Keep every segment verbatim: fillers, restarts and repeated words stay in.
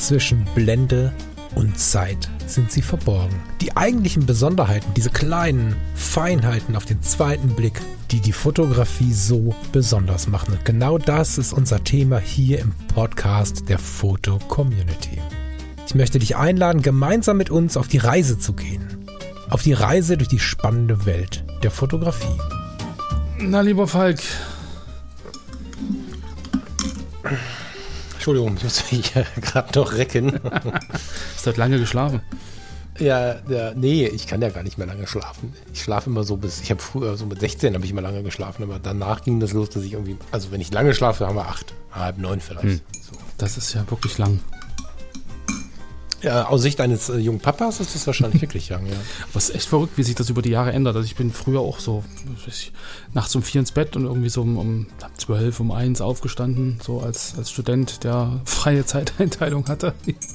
zwischen Blende und Zeit sind sie verborgen. Die eigentlichen Besonderheiten, diese kleinen Feinheiten auf den zweiten Blick, die die Fotografie so besonders machen. Und genau das ist unser Thema hier im Podcast der Foto-Community. Ich möchte dich einladen, gemeinsam mit uns auf die Reise zu gehen. Auf die Reise durch die spannende Welt der Fotografie. Na, lieber Falk. Entschuldigung, ich muss mich gerade noch recken. Hast du heute lange geschlafen? Ja, ja, nee, ich kann ja gar nicht mehr lange schlafen. Ich schlafe immer so bis, ich habe früher, so mit sechzehn habe ich immer lange geschlafen, aber danach ging das los, dass ich irgendwie, also wenn ich lange schlafe, haben wir acht, halb neun vielleicht. Hm. So. Das ist ja wirklich lang. Ja, aus Sicht eines äh, jungen Papas ist das wahrscheinlich wirklich lang, ja. Aber es ist echt verrückt, wie sich das über die Jahre ändert. Also ich bin früher auch so ich, nachts um vier ins Bett und irgendwie so um, um zwölf, um eins aufgestanden, so als, als Student, der freie Zeiteinteilung hatte.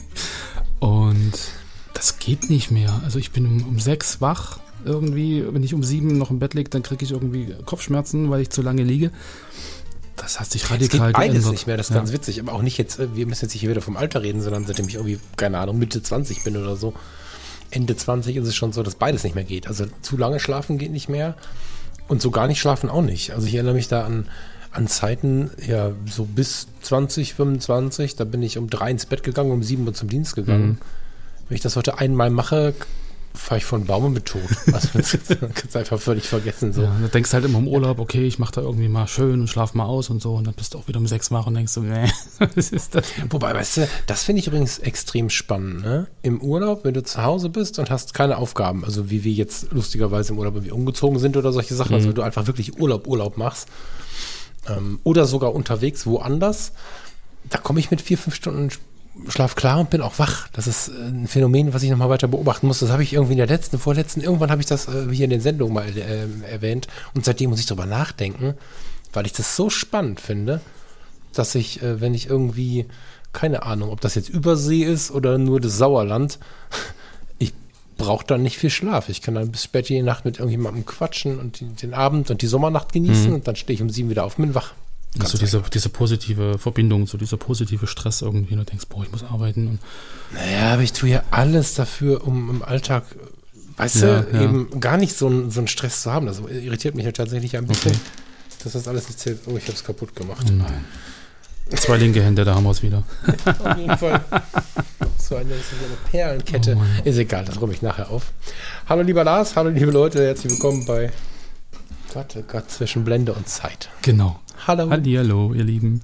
Und das geht nicht mehr. Also ich bin um, um sechs wach irgendwie. Wenn ich um sieben noch im Bett liege, dann kriege ich irgendwie Kopfschmerzen, weil ich zu lange liege. Das hat sich radikal geändert. Es geht beides nicht mehr, das ist ja ganz witzig. Aber auch nicht jetzt, wir müssen jetzt nicht hier wieder vom Alter reden, sondern seitdem ich irgendwie, keine Ahnung, Mitte zwanzig bin oder so. Ende zwanzig ist es schon so, dass beides nicht mehr geht. Also zu lange schlafen geht nicht mehr und so gar nicht schlafen auch nicht. Also ich erinnere mich da an, an Zeiten, ja, so bis zwanzig, fünfundzwanzig, da bin ich um drei ins Bett gegangen, um sieben Uhr zum Dienst gegangen. Mhm. Wenn ich das heute einmal mache, fahre ich von Baum und mit tot. Also das kannst du einfach völlig vergessen. So. Ja, du denkst halt immer im Urlaub, okay, ich mache da irgendwie mal schön und schlaf mal aus und so und dann bist du auch wieder um sechs wach und denkst so, nee, was ist das? Wobei, weißt du, das finde ich übrigens extrem spannend, ne? Im Urlaub, wenn du zu Hause bist und hast keine Aufgaben, also wie wir jetzt lustigerweise im Urlaub irgendwie umgezogen sind oder solche Sachen, mhm. also wenn du einfach wirklich Urlaub, Urlaub machst ähm, oder sogar unterwegs woanders, da komme ich mit vier, fünf Stunden Schlaf klar und bin auch wach. Das ist ein Phänomen, was ich nochmal weiter beobachten muss. Das habe ich irgendwie in der letzten, vorletzten, irgendwann habe ich das äh, hier in den Sendungen mal äh, erwähnt und seitdem muss ich drüber nachdenken, weil ich das so spannend finde, dass ich, äh, wenn ich irgendwie, keine Ahnung, ob das jetzt Übersee ist oder nur das Sauerland, ich brauche dann nicht viel Schlaf. Ich kann dann bis spät in die Nacht mit irgendjemandem quatschen und die, den Abend und die Sommernacht genießen mhm. und dann stehe ich um sieben wieder auf und bin wach. So diese, diese positive Verbindung, so dieser positive Stress irgendwie. Du denkst, boah, ich muss arbeiten. Und naja, aber ich tue ja alles dafür, um im Alltag, weißt ja, du, ja. eben gar nicht so, ein, so einen Stress zu haben. Das irritiert mich ja tatsächlich ein bisschen, okay. dass das alles nicht zählt. Oh, ich habe es kaputt gemacht. Oh nein. Zwei linke Hände, da haben wir es wieder. Auf jeden Fall. So eine, so eine Perlenkette. Oh ist egal, das räume ich nachher auf. Hallo lieber Lars, hallo liebe Leute, herzlich willkommen bei Gott, oh Gott, zwischen Blende und Zeit. Genau. Hallo. Hallihallo, ihr Lieben.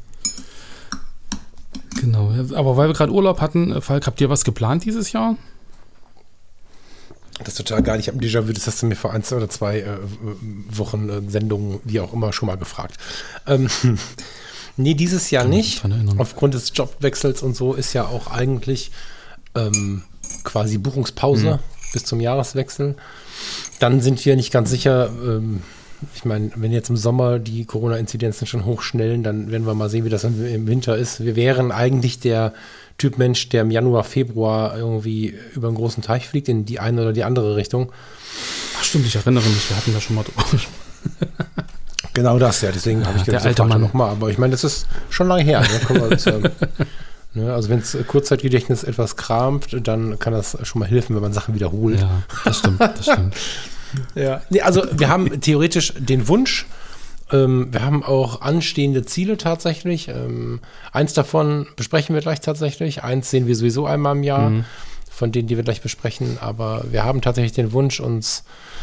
Genau, aber weil wir gerade Urlaub hatten, Falk, habt ihr was geplant dieses Jahr? Das ist total geil. Ich habe ein Déjà-vu, das hast du mir vor ein oder zwei äh, Wochen äh, Sendungen, wie auch immer, schon mal gefragt. Ähm, nee, dieses Jahr nicht. Aufgrund des Jobwechsels und so ist ja auch eigentlich ähm, quasi Buchungspause mhm. bis zum Jahreswechsel. Dann sind wir nicht ganz sicher, ähm, ich meine, wenn jetzt im Sommer die Corona-Inzidenzen schon hochschnellen, dann werden wir mal sehen, wie das im Winter ist. Wir wären eigentlich der Typ Mensch, der im Januar, Februar irgendwie über einen großen Teich fliegt, in die eine oder die andere Richtung. Ach stimmt, ich erinnere mich, wir hatten da schon mal drüber gesprochen. Genau das, ja, deswegen ja, habe ich gedacht, der alte Mann nochmal. Aber ich meine, das ist schon lange her. Ne? Können wir uns, ähm, ne? Also wenn das Kurzzeitgedächtnis etwas krampft, dann kann das schon mal helfen, wenn man Sachen wiederholt. Ja, das stimmt, das stimmt. Ja, nee, also wir haben theoretisch den Wunsch, ähm, wir haben auch anstehende Ziele tatsächlich. Ähm, eins davon besprechen wir gleich tatsächlich. Eins sehen wir sowieso einmal im Jahr, mhm. von denen, die wir gleich besprechen. Aber wir haben tatsächlich den Wunsch, uns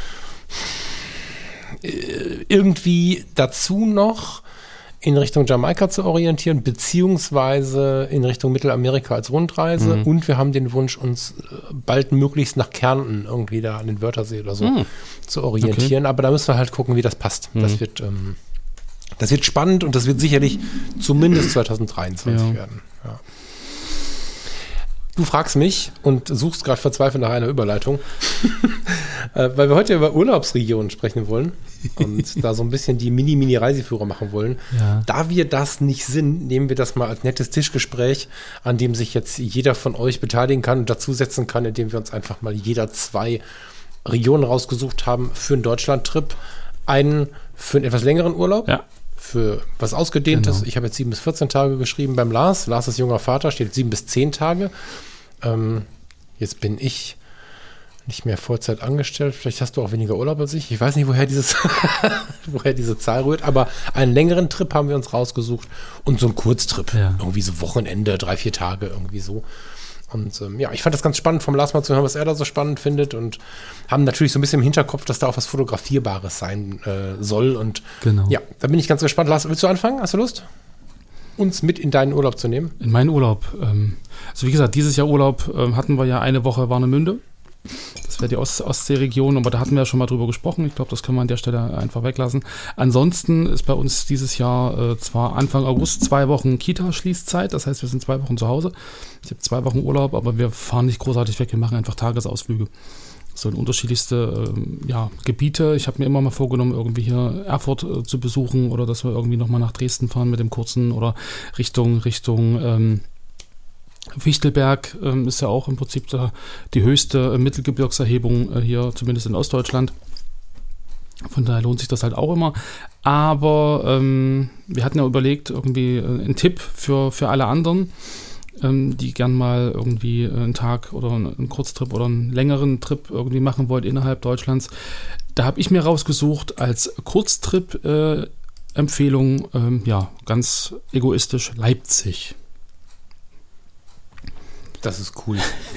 äh, irgendwie dazu noch in Richtung Jamaika zu orientieren, beziehungsweise in Richtung Mittelamerika als Rundreise. Mhm. Und wir haben den Wunsch, uns bald möglichst nach Kärnten irgendwie da an den Wörthersee oder so mhm. zu orientieren. Okay. Aber da müssen wir halt gucken, wie das passt. Mhm. Das wird, ähm, das wird spannend und das wird sicherlich zumindest zwanzig dreiundzwanzig ja. werden. Ja. Du fragst mich und suchst gerade verzweifelt nach einer Überleitung, äh, weil wir heute über Urlaubsregionen sprechen wollen und da so ein bisschen die Mini-Mini-Reiseführer machen wollen. Ja. Da wir das nicht sind, nehmen wir das mal als nettes Tischgespräch, an dem sich jetzt jeder von euch beteiligen kann und dazusetzen kann, indem wir uns einfach mal jeder zwei Regionen rausgesucht haben für einen Deutschland-Trip. Einen für einen etwas längeren Urlaub, ja. für was Ausgedehntes. Genau. Ich habe jetzt sieben bis vierzehn Tage geschrieben beim Lars. Lars ist junger Vater, steht sieben bis zehn Tage. Ähm, jetzt bin ich nicht mehr Vollzeit angestellt. Vielleicht hast du auch weniger Urlaub als ich. Ich weiß nicht, woher dieses woher diese Zahl rührt, aber einen längeren Trip haben wir uns rausgesucht und so einen Kurztrip. Ja. Irgendwie so Wochenende, drei, vier Tage, irgendwie so. Und ähm, ja, ich fand das ganz spannend, vom Lars mal zu hören, was er da so spannend findet, und haben natürlich so ein bisschen im Hinterkopf, dass da auch was Fotografierbares sein äh, soll. Und Genau. ja, da bin ich ganz gespannt. Lars, willst du anfangen? Hast du Lust, uns mit in deinen Urlaub zu nehmen? In meinen Urlaub. Ähm, also wie gesagt, dieses Jahr Urlaub ähm, hatten wir ja eine Woche Warnemünde. Das wäre die Ost- Ostseeregion, aber da hatten wir ja schon mal drüber gesprochen. Ich glaube, das können wir an der Stelle einfach weglassen. Ansonsten ist bei uns dieses Jahr äh, zwar Anfang August zwei Wochen Kita-Schließzeit, das heißt, wir sind zwei Wochen zu Hause. Ich habe zwei Wochen Urlaub, aber wir fahren nicht großartig weg, wir machen einfach Tagesausflüge. So in unterschiedlichste äh, ja, Gebiete. Ich habe mir immer mal vorgenommen, irgendwie hier Erfurt äh, zu besuchen oder dass wir irgendwie nochmal nach Dresden fahren mit dem kurzen oder Richtung, Richtung ähm, Fichtelberg ähm, ist ja auch im Prinzip da die höchste äh, Mittelgebirgserhebung äh, hier, zumindest in Ostdeutschland. Von daher lohnt sich das halt auch immer. Aber ähm, wir hatten ja überlegt, irgendwie äh, einen Tipp für, für alle anderen, ähm, die gern mal irgendwie einen Tag oder einen Kurztrip oder einen längeren Trip irgendwie machen wollt innerhalb Deutschlands. Da habe ich mir rausgesucht als Kurztrip-Empfehlung, äh, ähm, ja, ganz egoistisch Leipzig. Das ist cool.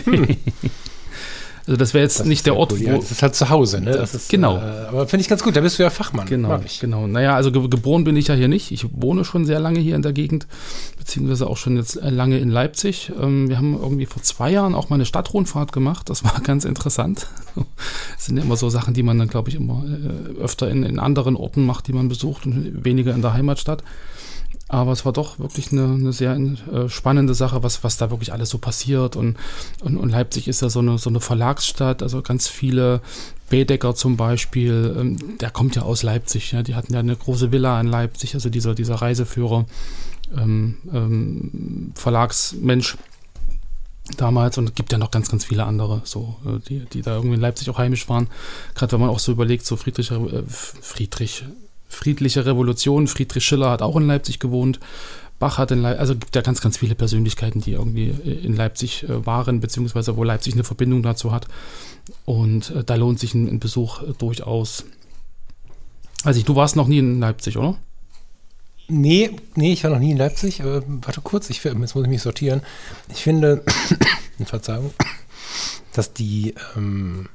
Also das wäre jetzt Das nicht der Ort, cool. wo... Ja, das ist halt zu Hause, ne? Das ist, genau. Äh, aber finde ich ganz gut, da bist du ja Fachmann. Genau, Mag ich. genau. Naja, also ge- geboren bin ich ja hier nicht. Ich wohne schon sehr lange hier in der Gegend, beziehungsweise auch schon jetzt lange in Leipzig. Ähm, wir haben irgendwie vor zwei Jahren auch mal eine Stadtrundfahrt gemacht. Das war ganz interessant. Das sind ja immer so Sachen, die man dann, glaube ich, immer äh, öfter in, in anderen Orten macht, die man besucht und weniger in der Heimatstadt. Aber es war doch wirklich eine, eine sehr äh, spannende Sache, was, was da wirklich alles so passiert. Und, und, und Leipzig ist ja so eine, so eine Verlagsstadt, also ganz viele Baedeker zum Beispiel, ähm, der kommt ja aus Leipzig. Ja, die hatten ja eine große Villa in Leipzig, also dieser, dieser Reiseführer, ähm, ähm, Verlagsmensch damals. Und es gibt ja noch ganz, ganz viele andere, so, äh, die, die da irgendwie in Leipzig auch heimisch waren. Gerade wenn man auch so überlegt, so Friedrich, äh, Friedrich, Friedliche Revolution. Friedrich Schiller hat auch in Leipzig gewohnt. Bach hat in Leipzig, also gibt ja ganz, ganz viele Persönlichkeiten, die irgendwie in Leipzig äh, waren, beziehungsweise wo Leipzig eine Verbindung dazu hat. Und äh, da lohnt sich ein, ein Besuch äh, durchaus. Also ich, du warst noch nie in Leipzig, oder? Nee, nee, ich war noch nie in Leipzig. Aber warte kurz, ich, jetzt muss ich mich sortieren. Ich finde, Verzeihung, dass die ähm,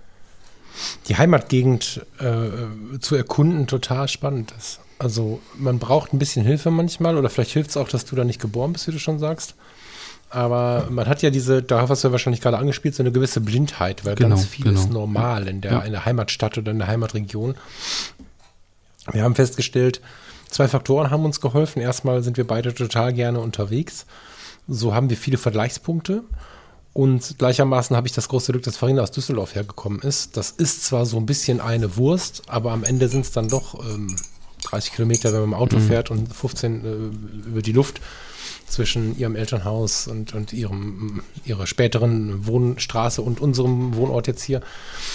die Heimatgegend äh, zu erkunden total spannend ist. Also man braucht ein bisschen Hilfe manchmal, oder vielleicht hilft es auch, dass du da nicht geboren bist, wie du schon sagst. Aber man hat ja diese, da hast du ja wahrscheinlich gerade angespielt, so eine gewisse Blindheit, weil Genau, ganz viel genau. ist normal in der, Ja. in der Heimatstadt oder in der Heimatregion. Wir haben festgestellt, zwei Faktoren haben uns geholfen. Erstmal sind wir beide total gerne unterwegs. So haben wir viele Vergleichspunkte. Und gleichermaßen habe ich das große Glück, dass Farina aus Düsseldorf hergekommen ist. Das ist zwar so ein bisschen eine Wurst, aber am Ende sind es dann doch ähm, dreißig Kilometer, wenn man im Auto Mhm. fährt, und fünfzehn äh, über die Luft zwischen ihrem Elternhaus und, und ihrem, ihrer späteren Wohnstraße und unserem Wohnort jetzt hier.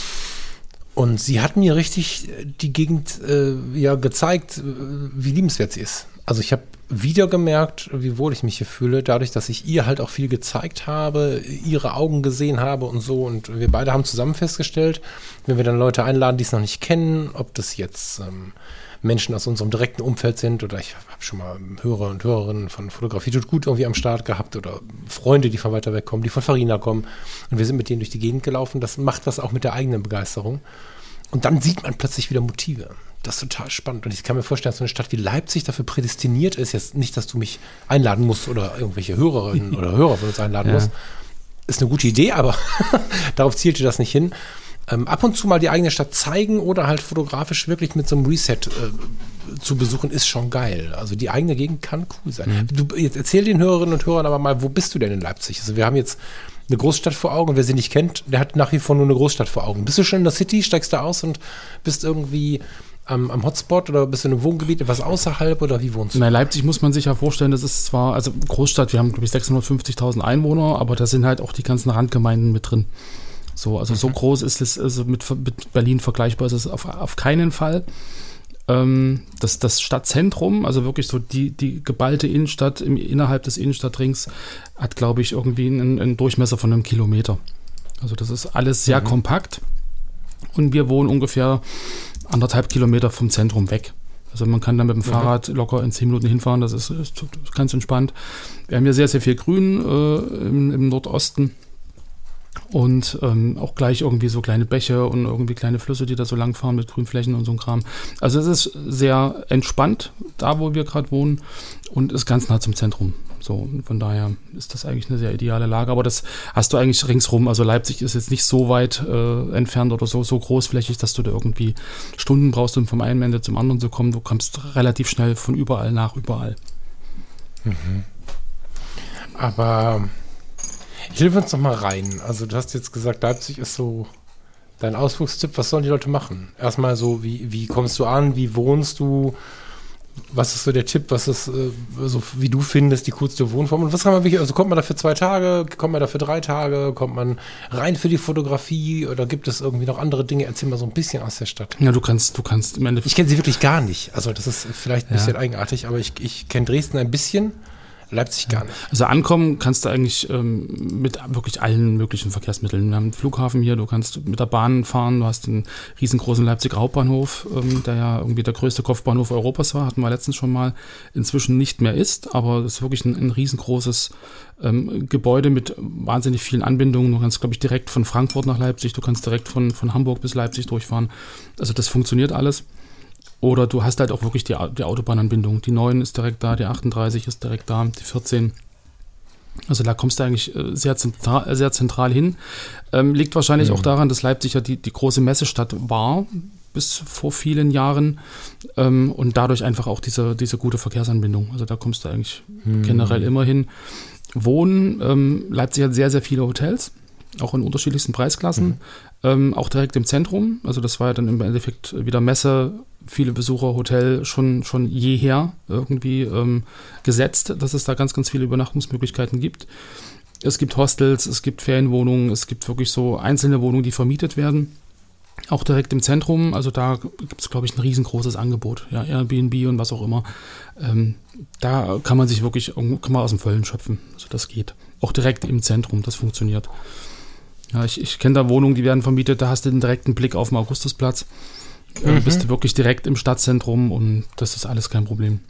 Und sie hat mir richtig die Gegend äh, ja gezeigt, äh, wie liebenswert sie ist. Also ich habe wieder gemerkt, wie wohl ich mich hier fühle, dadurch, dass ich ihr halt auch viel gezeigt habe, ihre Augen gesehen habe und so. Und wir beide haben zusammen festgestellt, wenn wir dann Leute einladen, die es noch nicht kennen, ob das jetzt ähm, Menschen aus unserem direkten Umfeld sind, oder ich habe schon mal Hörer und Hörerinnen von Fotografie tut gut irgendwie am Start gehabt, oder Freunde, die von weiter weg kommen, die von Farina kommen, und wir sind mit denen durch die Gegend gelaufen. Das macht was auch mit der eigenen Begeisterung. Und dann sieht man plötzlich wieder Motive. Das ist total spannend. Und ich kann mir vorstellen, dass so eine Stadt wie Leipzig dafür prädestiniert ist. Jetzt nicht, dass du mich einladen musst oder irgendwelche Hörerinnen oder Hörer von uns einladen Ja. musst. Ist eine gute Idee, aber darauf zielte das nicht hin. Ähm, ab und zu mal die eigene Stadt zeigen oder halt fotografisch wirklich mit so einem Reset äh, zu besuchen, ist schon geil. Also die eigene Gegend kann cool sein. Mhm. Du, jetzt erzähl den Hörerinnen und Hörern aber mal, wo bist du denn in Leipzig? Also wir haben jetzt eine Großstadt vor Augen, und wer sie nicht kennt, der hat nach wie vor nur eine Großstadt vor Augen. Bist du schon in der City, steigst du aus und bist irgendwie am, am Hotspot, oder bist du in einem Wohngebiet, etwas außerhalb, oder wie wohnst du? Na, Leipzig muss man sich ja vorstellen, das ist zwar, also Großstadt, wir haben glaube ich sechshundertfünfzigtausend Einwohner, aber da sind halt auch die ganzen Randgemeinden mit drin. So, also mhm. so groß ist es, also mit, mit Berlin vergleichbar ist es auf, auf keinen Fall. Ähm, das, das Stadtzentrum, also wirklich so die, die geballte Innenstadt im, innerhalb des Innenstadtrings, hat, glaube ich, irgendwie einen, einen Durchmesser von einem Kilometer. Also das ist alles sehr mhm. kompakt. Und wir wohnen ungefähr anderthalb Kilometer vom Zentrum weg. Also man kann da mit dem mhm. Fahrrad locker in zehn Minuten hinfahren, das ist, ist ganz entspannt. Wir haben hier sehr, sehr viel Grün äh, im, im Nordosten. Und ähm, auch gleich irgendwie so kleine Bäche und irgendwie kleine Flüsse, die da so lang fahren mit Grünflächen und so ein Kram. Also es ist sehr entspannt, da wo wir gerade wohnen, und ist ganz nah zum Zentrum. So, und von daher ist das eigentlich eine sehr ideale Lage. Aber das hast du eigentlich ringsrum. Also Leipzig ist jetzt nicht so weit äh, entfernt oder so, so großflächig, dass du da irgendwie Stunden brauchst, um vom einen Ende zum anderen zu kommen. Du kommst relativ schnell von überall nach überall. Mhm. Aber hilf uns noch mal rein. Also du hast jetzt gesagt, Leipzig ist so dein Ausflugstipp. Was sollen die Leute machen? Erstmal so, wie, wie kommst du an? Wie wohnst du? Was ist so der Tipp? Was ist, äh, so wie du findest, die coolste Wohnform? Und was kann man wirklich, also kommt man da für zwei Tage? Kommt man da für drei Tage? Kommt man rein für die Fotografie? Oder gibt es irgendwie noch andere Dinge? Erzähl mal so ein bisschen aus der Stadt. Ja, du kannst, du kannst im Endeffekt. Ich kenne sie wirklich gar nicht. Also das ist vielleicht ein bisschen ja. eigenartig, aber ich, ich kenne Dresden ein bisschen. Leipzig gar nicht. Also ankommen kannst du eigentlich ähm, mit wirklich allen möglichen Verkehrsmitteln. Wir haben einen Flughafen hier, du kannst mit der Bahn fahren, du hast einen riesengroßen Leipziger Hauptbahnhof, ähm, der ja irgendwie der größte Kopfbahnhof Europas war, hatten wir letztens schon mal, inzwischen nicht mehr ist, aber es ist wirklich ein, ein riesengroßes ähm, Gebäude mit wahnsinnig vielen Anbindungen. Du kannst, glaube ich, direkt von Frankfurt nach Leipzig, du kannst direkt von, von Hamburg bis Leipzig durchfahren. Also das funktioniert alles. Oder du hast halt auch wirklich die, die Autobahnanbindung. Die neun ist direkt da, die achtunddreißig ist direkt da, die vierzehn. Also da kommst du eigentlich sehr zentral, sehr zentral hin. Ähm, liegt wahrscheinlich mhm. auch daran, dass Leipzig ja die, die große Messestadt war bis vor vielen Jahren ähm, und dadurch einfach auch diese, diese gute Verkehrsanbindung. Also da kommst du eigentlich mhm. generell immer hin. Wohnen, ähm, Leipzig hat sehr, sehr viele Hotels, auch in unterschiedlichsten Preisklassen, mhm. ähm, auch direkt im Zentrum. Also das war ja dann im Endeffekt wieder Messe, viele Besucher, Hotel schon, schon jeher irgendwie ähm, gesetzt, dass es da ganz, ganz viele Übernachtungsmöglichkeiten gibt. Es gibt Hostels, es gibt Ferienwohnungen, es gibt wirklich so einzelne Wohnungen, die vermietet werden. Auch direkt im Zentrum, also da gibt es, glaube ich, ein riesengroßes Angebot. Ja, Airbnb und was auch immer. Ähm, da kann man sich wirklich kann man aus dem Vollen schöpfen. Also das geht. Auch direkt im Zentrum, das funktioniert. Ja, ich, ich kenne da Wohnungen, die werden vermietet, da hast du den direkten Blick auf den Augustusplatz. Mhm. Äh, bist du wirklich direkt im Stadtzentrum und das ist alles kein Problem.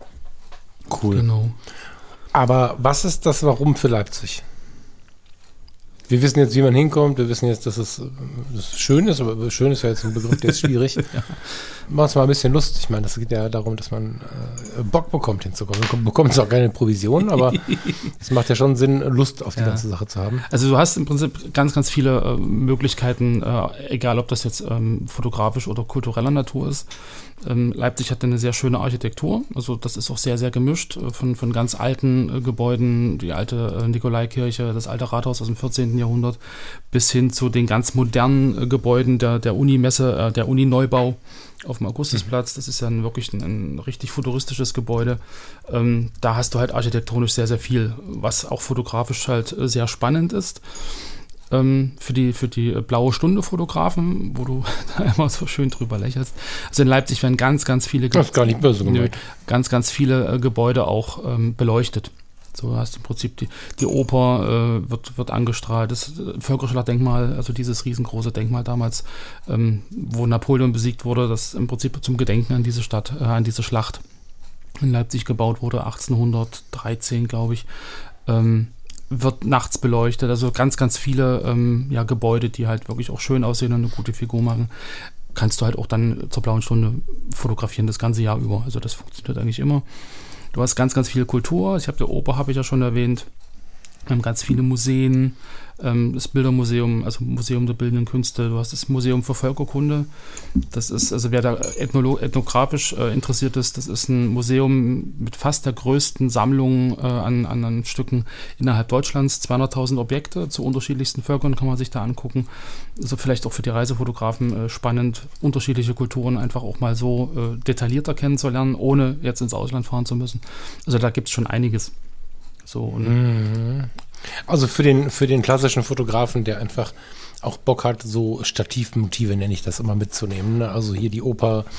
Cool. Genau. Aber was ist das Warum für Leipzig? Wir wissen jetzt, wie man hinkommt, wir wissen jetzt, dass es, dass es schön ist, aber schön ist ja jetzt ein Begriff, der ist schwierig. Ja. Mach es mal ein bisschen Lust. Ich meine, das geht ja darum, dass man äh, Bock bekommt, hinzukommen. Man bekommt zwar keine Provision, aber es macht ja schon Sinn, Lust auf die ja. ganze Sache zu haben. Also du hast im Prinzip ganz, ganz viele äh, Möglichkeiten, äh, egal ob das jetzt ähm, fotografisch oder kultureller Natur ist. Ähm, Leipzig hat eine sehr schöne Architektur, also das ist auch sehr, sehr gemischt, äh, von, von ganz alten äh, Gebäuden, die alte äh, Nikolaikirche, das alte Rathaus aus dem vierzehnten Jahrhundert, bis hin zu den ganz modernen äh, Gebäuden der, der Uni-Messe, äh, der Uni-Neubau auf dem Augustusplatz. Das ist ja ein, wirklich ein, ein richtig futuristisches Gebäude. Ähm, da hast du halt architektonisch sehr, sehr viel, was auch fotografisch halt äh, sehr spannend ist. Ähm, für die, für die blaue Stunde Fotografen, wo du da immer so schön drüber lächelst. Also in Leipzig werden ganz, ganz viele Ge- das ist gar nicht böse gemeint. ganz, ganz viele äh, Gebäude auch ähm, beleuchtet. So hast du im Prinzip die, die Oper äh, wird, wird angestrahlt, das äh, Völkerschlachtdenkmal, also dieses riesengroße Denkmal damals, ähm, wo Napoleon besiegt wurde, das im Prinzip zum Gedenken an diese Stadt, äh, an diese Schlacht in Leipzig gebaut wurde, achtzehnhundertdreizehn, glaube ich, ähm, wird nachts beleuchtet, also ganz, ganz viele ähm, ja, Gebäude, die halt wirklich auch schön aussehen und eine gute Figur machen, kannst du halt auch dann zur blauen Stunde fotografieren, das ganze Jahr über, also das funktioniert eigentlich immer. Du hast ganz, ganz viel Kultur. Ich habe die Oper, habe ich ja schon erwähnt. Wir haben ganz viele Museen, ähm, das Bildermuseum, also Museum der Bildenden Künste. Du hast das Museum für Völkerkunde. Das ist, also wer da ethnolo- ethnografisch äh, interessiert ist, das ist ein Museum mit fast der größten Sammlung äh, an, an, an Stücken innerhalb Deutschlands. zweihunderttausend Objekte zu unterschiedlichsten Völkern kann man sich da angucken. Also vielleicht auch für die Reisefotografen äh, spannend, unterschiedliche Kulturen einfach auch mal so äh, detaillierter kennenzulernen, ohne jetzt ins Ausland fahren zu müssen. Also da gibt es schon einiges. So, und also für den, für den klassischen Fotografen, der einfach auch Bock hat, so Stativmotive, nenne ich das immer, mitzunehmen. Ne? Also hier die Oper,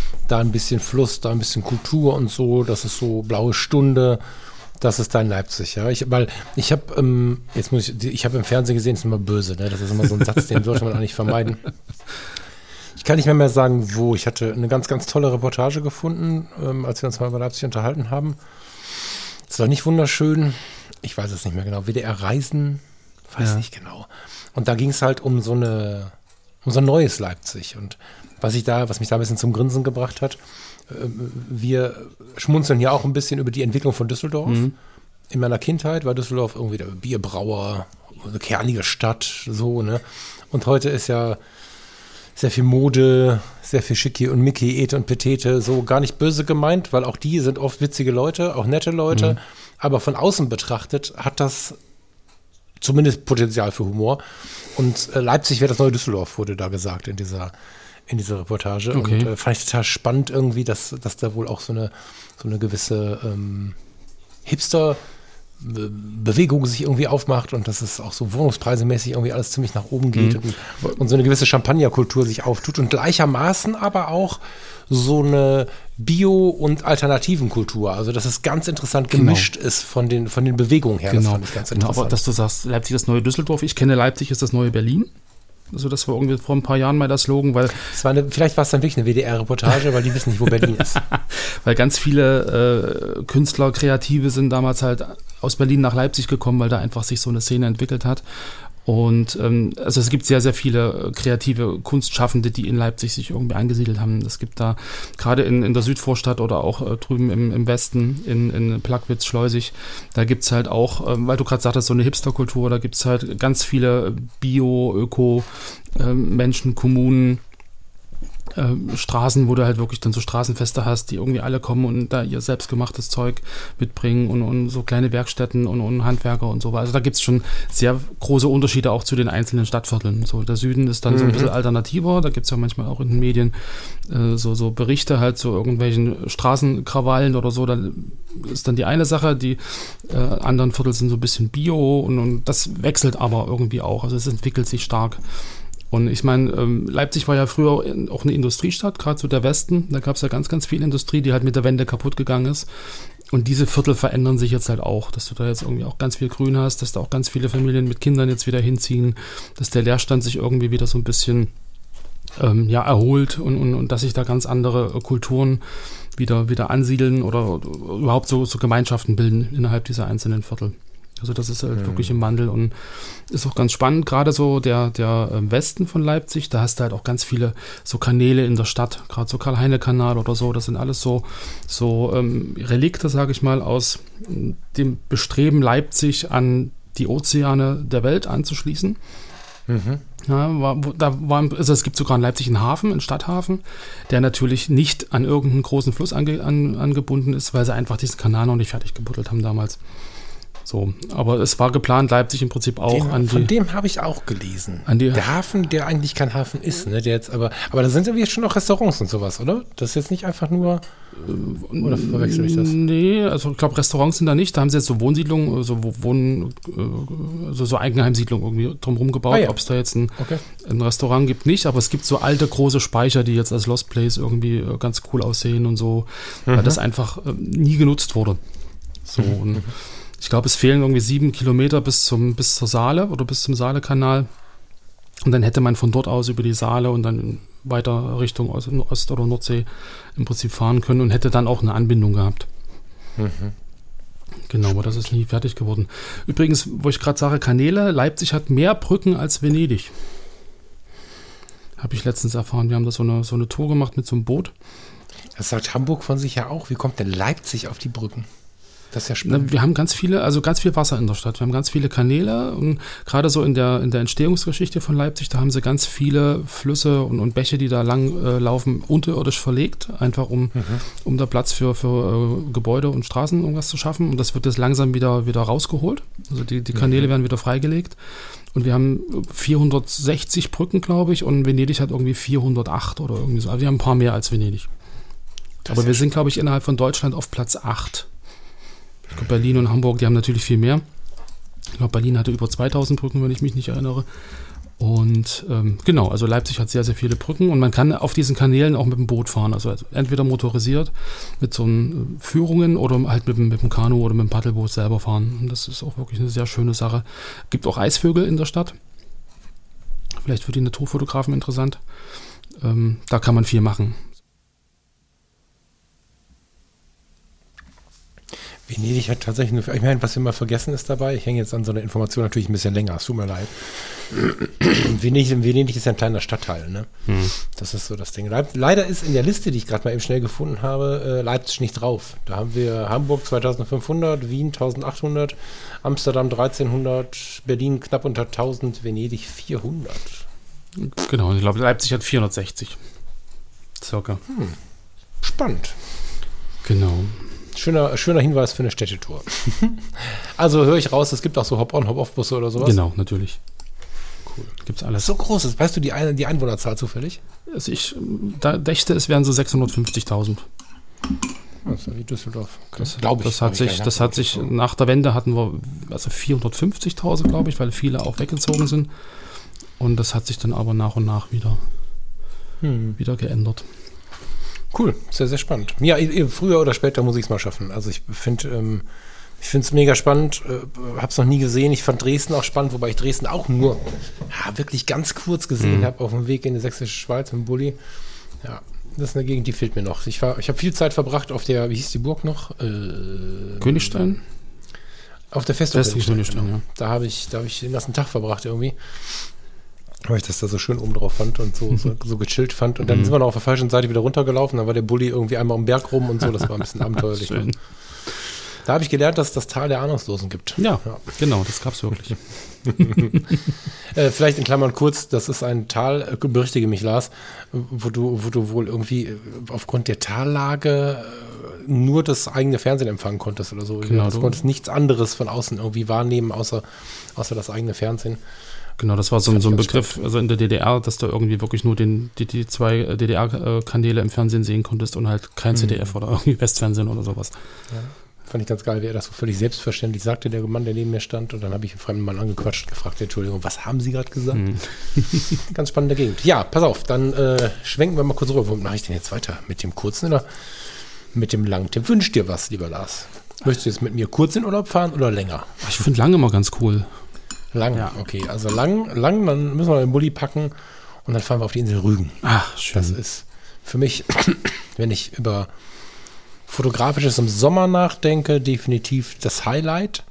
da ein bisschen Fluss, da ein bisschen Kultur und so, das ist so blaue Stunde, das ist da in Leipzig, ja. Ich, weil ich habe, ähm, jetzt muss ich, ich habe im Fernsehen gesehen, das ist immer böse, ne? Das ist immer so ein Satz, den sollte man eigentlich vermeiden. Ich kann nicht mehr, mehr sagen, wo. Ich hatte eine ganz, ganz tolle Reportage gefunden, ähm, als wir uns mal über Leipzig unterhalten haben. Es war nicht wunderschön, ich weiß es nicht mehr genau, W D R Reisen, weiß Ja. nicht genau. Und da ging es halt um so eine, um so ein neues Leipzig. Und was ich da, was mich da ein bisschen zum Grinsen gebracht hat, äh, wir schmunzeln ja auch ein bisschen über die Entwicklung von Düsseldorf. Mhm. In meiner Kindheit war Düsseldorf irgendwie der Bierbrauer, eine kernige Stadt, so, ne? Und heute ist ja sehr viel Mode, sehr viel Schicki und Mickey, Ete und Petete, so gar nicht böse gemeint, weil auch die sind oft witzige Leute, auch nette Leute, mhm. aber von außen betrachtet hat das zumindest Potenzial für Humor. Und äh, Leipzig wäre das neue Düsseldorf, wurde da gesagt in dieser, in dieser Reportage. Okay. Und äh, fand ich total spannend irgendwie, dass, dass da wohl auch so eine, so eine gewisse ähm, Hipster- Bewegung sich irgendwie aufmacht und dass es auch so wohnungspreisemäßig irgendwie alles ziemlich nach oben geht Mhm. und, und so eine gewisse Champagnerkultur sich auftut und gleichermaßen aber auch so eine Bio- und Alternativenkultur. Also dass es ganz interessant Genau. gemischt ist von den, von den Bewegungen her. Genau. Das fand ich ganz Genau, interessant. aber dass du sagst, Leipzig ist das neue Düsseldorf. Ich kenne Leipzig ist das neue Berlin. Also das war irgendwie vor ein paar Jahren mal der Slogan, weil Es war eine, vielleicht war es dann wirklich eine W D R-Reportage, weil die wissen nicht, wo Berlin ist. weil ganz viele äh, Künstler, Kreative sind damals halt aus Berlin nach Leipzig gekommen, weil da einfach sich so eine Szene entwickelt hat. Und ähm, also es gibt sehr, sehr viele kreative Kunstschaffende, die in Leipzig sich irgendwie angesiedelt haben. Es gibt da gerade in, in der Südvorstadt oder auch äh, drüben im, im Westen, in, in Plagwitz, Schleusig, da gibt's halt auch, ähm, weil du gerade sagtest, so eine Hipsterkultur, da gibt's halt ganz viele Bio-, Öko-, äh, Menschen, Kommunen, äh, Straßen, wo du halt wirklich dann so Straßenfeste hast, die irgendwie alle kommen und da ihr selbstgemachtes Zeug mitbringen und, und so kleine Werkstätten und, und Handwerker und so. Also da gibt es schon sehr große Unterschiede auch zu den einzelnen Stadtvierteln. So, der Süden ist dann mhm. so ein bisschen alternativer, da gibt es ja manchmal auch in den Medien äh, so, so Berichte halt zu irgendwelchen Straßenkrawallen oder so, da ist dann die eine Sache, die äh, anderen Viertel sind so ein bisschen Bio und, und das wechselt aber irgendwie auch, also es entwickelt sich stark. Und ich meine, ähm, Leipzig war ja früher auch eine Industriestadt, gerade so der Westen. Da gab es ja ganz, ganz viel Industrie, die halt mit der Wende kaputt gegangen ist. Und diese Viertel verändern sich jetzt halt auch, dass du da jetzt irgendwie auch ganz viel Grün hast, dass da auch ganz viele Familien mit Kindern jetzt wieder hinziehen, dass der Leerstand sich irgendwie wieder so ein bisschen ähm, ja, erholt und, und, und dass sich da ganz andere äh, Kulturen wieder, wieder ansiedeln oder, oder überhaupt so, so Gemeinschaften bilden innerhalb dieser einzelnen Viertel. Also das ist halt mhm. wirklich im Wandel und ist auch ganz spannend, gerade so der, der Westen von Leipzig, da hast du halt auch ganz viele so Kanäle in der Stadt, gerade so Karl-Heine-Kanal oder so, das sind alles so, so ähm, Relikte, sage ich mal, aus dem Bestreben Leipzig an die Ozeane der Welt anzuschließen. Mhm. Ja, war, da war, also es gibt sogar in Leipzig einen Hafen, einen Stadthafen, der natürlich nicht an irgendeinen großen Fluss ange, an, angebunden ist, weil sie einfach diesen Kanal noch nicht fertig gebuddelt haben damals. So, aber es war geplant, Leipzig im Prinzip auch den, an die... Von dem habe ich auch gelesen. An die, der Hafen, der eigentlich kein Hafen ist, ne? Der jetzt aber, aber da sind ja jetzt schon noch Restaurants und sowas, oder? Das ist jetzt nicht einfach nur... Oder verwechsel ich das? Nee, also ich glaube, Restaurants sind da nicht. Da haben sie jetzt so Wohnsiedlungen, so Wohn, also so Eigenheimsiedlungen irgendwie drumherum gebaut. Ah, ja. Ob es da jetzt ein, okay. ein Restaurant gibt, nicht. Aber es gibt so alte, große Speicher, die jetzt als Lost Place irgendwie ganz cool aussehen und so, mhm. weil das einfach nie genutzt wurde. So, mhm. und ich glaube, es fehlen irgendwie sieben Kilometer bis zum bis zur Saale oder bis zum Saale-Kanal. Und dann hätte man von dort aus über die Saale und dann weiter Richtung Ost-, Ost- oder Nordsee im Prinzip fahren können und hätte dann auch eine Anbindung gehabt. Mhm. Genau, aber das ist nie fertig geworden. Übrigens, wo ich gerade sage, Kanäle, Leipzig hat mehr Brücken als Venedig. Habe ich letztens erfahren. Wir haben da so eine, so eine Tour gemacht mit so einem Boot. Das sagt Hamburg von sich ja auch. Wie kommt denn Leipzig auf die Brücken? Das ist ja spannend. Wir haben ganz viele, also ganz viel Wasser in der Stadt. Wir haben ganz viele Kanäle und gerade so in der, in der Entstehungsgeschichte von Leipzig, da haben sie ganz viele Flüsse und, und Bäche, die da lang äh, laufen, unterirdisch verlegt, einfach um, mhm. um da Platz für, für äh, Gebäude und Straßen irgendwas zu schaffen. Und das wird jetzt langsam wieder, wieder rausgeholt. Also die, die Kanäle mhm. werden wieder freigelegt. Und wir haben vierhundertsechzig Brücken, glaube ich, und Venedig hat irgendwie vierhundertacht oder irgendwie so. Also wir haben ein paar mehr als Venedig. Das Aber wir sind, glaube ich, innerhalb von Deutschland auf Platz acht. Ich glaube, Berlin und Hamburg, die haben natürlich viel mehr. Ich glaube, Berlin hatte über zweitausend Brücken, wenn ich mich nicht erinnere. Und ähm, genau, also Leipzig hat sehr, sehr viele Brücken und man kann auf diesen Kanälen auch mit dem Boot fahren. Also entweder motorisiert mit so einen Führungen oder halt mit, mit dem Kanu oder mit dem Paddelboot selber fahren. Und das ist auch wirklich eine sehr schöne Sache. Gibt auch Eisvögel in der Stadt. Vielleicht für die Naturfotografen interessant. Ähm, da kann man viel machen. Venedig hat tatsächlich nur, ich meine, was wir mal vergessen ist dabei, ich hänge jetzt an so einer Information natürlich ein bisschen länger, es tut mir leid. Venedig, Venedig ist ja ein kleiner Stadtteil, ne? Hm. Das ist so das Ding. Leider ist in der Liste, die ich gerade mal eben schnell gefunden habe, Leipzig nicht drauf. Da haben wir Hamburg zweitausendfünfhundert, Wien eintausendachthundert, Amsterdam dreizehnhundert, Berlin knapp unter tausend, Venedig vierhundert. Genau, ich glaube, Leipzig hat vierhundertsechzig. Circa. Hm. Spannend. Genau. Schöner, schöner Hinweis für eine Städtetour. Also höre ich raus, es gibt auch so Hop-on, Hop-off-Busse oder sowas? Genau, natürlich. Cool. Gibt's alles. So groß ist. Weißt du die, Ein- die Einwohnerzahl zufällig? Also ich da dächte, es wären so sechshundertfünfzigtausend. Also wie Düsseldorf. Okay. Das, glaube ich. Das hat sich, das hat sich nach der Wende hatten wir also vierhundertfünfzigtausend, glaube ich, weil viele auch weggezogen sind. Und das hat sich dann aber nach und nach wieder, hm. wieder geändert. Cool, sehr, sehr spannend. Ja, früher oder später muss ich es mal schaffen. Also ich finde ähm, ich finde es mega spannend, äh, habe es noch nie gesehen. Ich fand Dresden auch spannend, wobei ich Dresden auch nur ja, wirklich ganz kurz gesehen mhm. habe auf dem Weg in die sächsische Schweiz im Bulli. Ja, das ist eine Gegend, die fehlt mir noch. Ich, war, ich habe viel Zeit verbracht auf der, wie hieß die Burg noch? Äh, Königstein? Auf der Festung Königstein, Königstein genau. ja. Da habe ich, da hab ich den ganzen Tag verbracht irgendwie. Weil ich das da so schön oben drauf fand und so, so, so gechillt fand. Und dann mhm. sind wir noch auf der falschen Seite wieder runtergelaufen. Dann war der Bulli irgendwie einmal um den Berg rum und so. Das war ein bisschen abenteuerlich. Schön. Da habe ich gelernt, dass es das Tal der Ahnungslosen gibt. Ja, ja. Genau, das gab es wirklich. äh, vielleicht in Klammern kurz, das ist ein Tal, äh, berichtige mich Lars, wo du, wo du wohl irgendwie aufgrund der Tallage äh, nur das eigene Fernsehen empfangen konntest oder so. Genau, du konntest nichts anderes von außen irgendwie wahrnehmen, außer, außer das eigene Fernsehen. Genau, das war so, so ein Begriff, spannend. Also in der D D R, dass du irgendwie wirklich nur den, die, die zwei D D R-Kanäle im Fernsehen sehen konntest und halt kein mhm. C D F oder irgendwie Westfernsehen oder sowas. Ja, fand ich ganz geil, wie er das so völlig selbstverständlich sagte, der Mann, der neben mir stand. Und dann habe ich einen fremden Mann angequatscht und gefragt, Entschuldigung, was haben Sie gerade gesagt? Mhm. Ganz spannende Gegend. Ja, pass auf, dann äh, schwenken wir mal kurz rüber. Womit mache ich denn jetzt weiter? Mit dem kurzen oder mit dem langen Tipp? Wünsch dir was, lieber Lars. Möchtest du jetzt mit mir kurz in Urlaub fahren oder länger? Ich finde lange immer ganz cool. Lang, ja. Okay, also lang, lang, dann müssen wir den Bulli packen und dann fahren wir auf die Insel Rügen. Ach, schön. Das ist für mich, wenn ich über Fotografisches im Sommer nachdenke, definitiv das Highlight.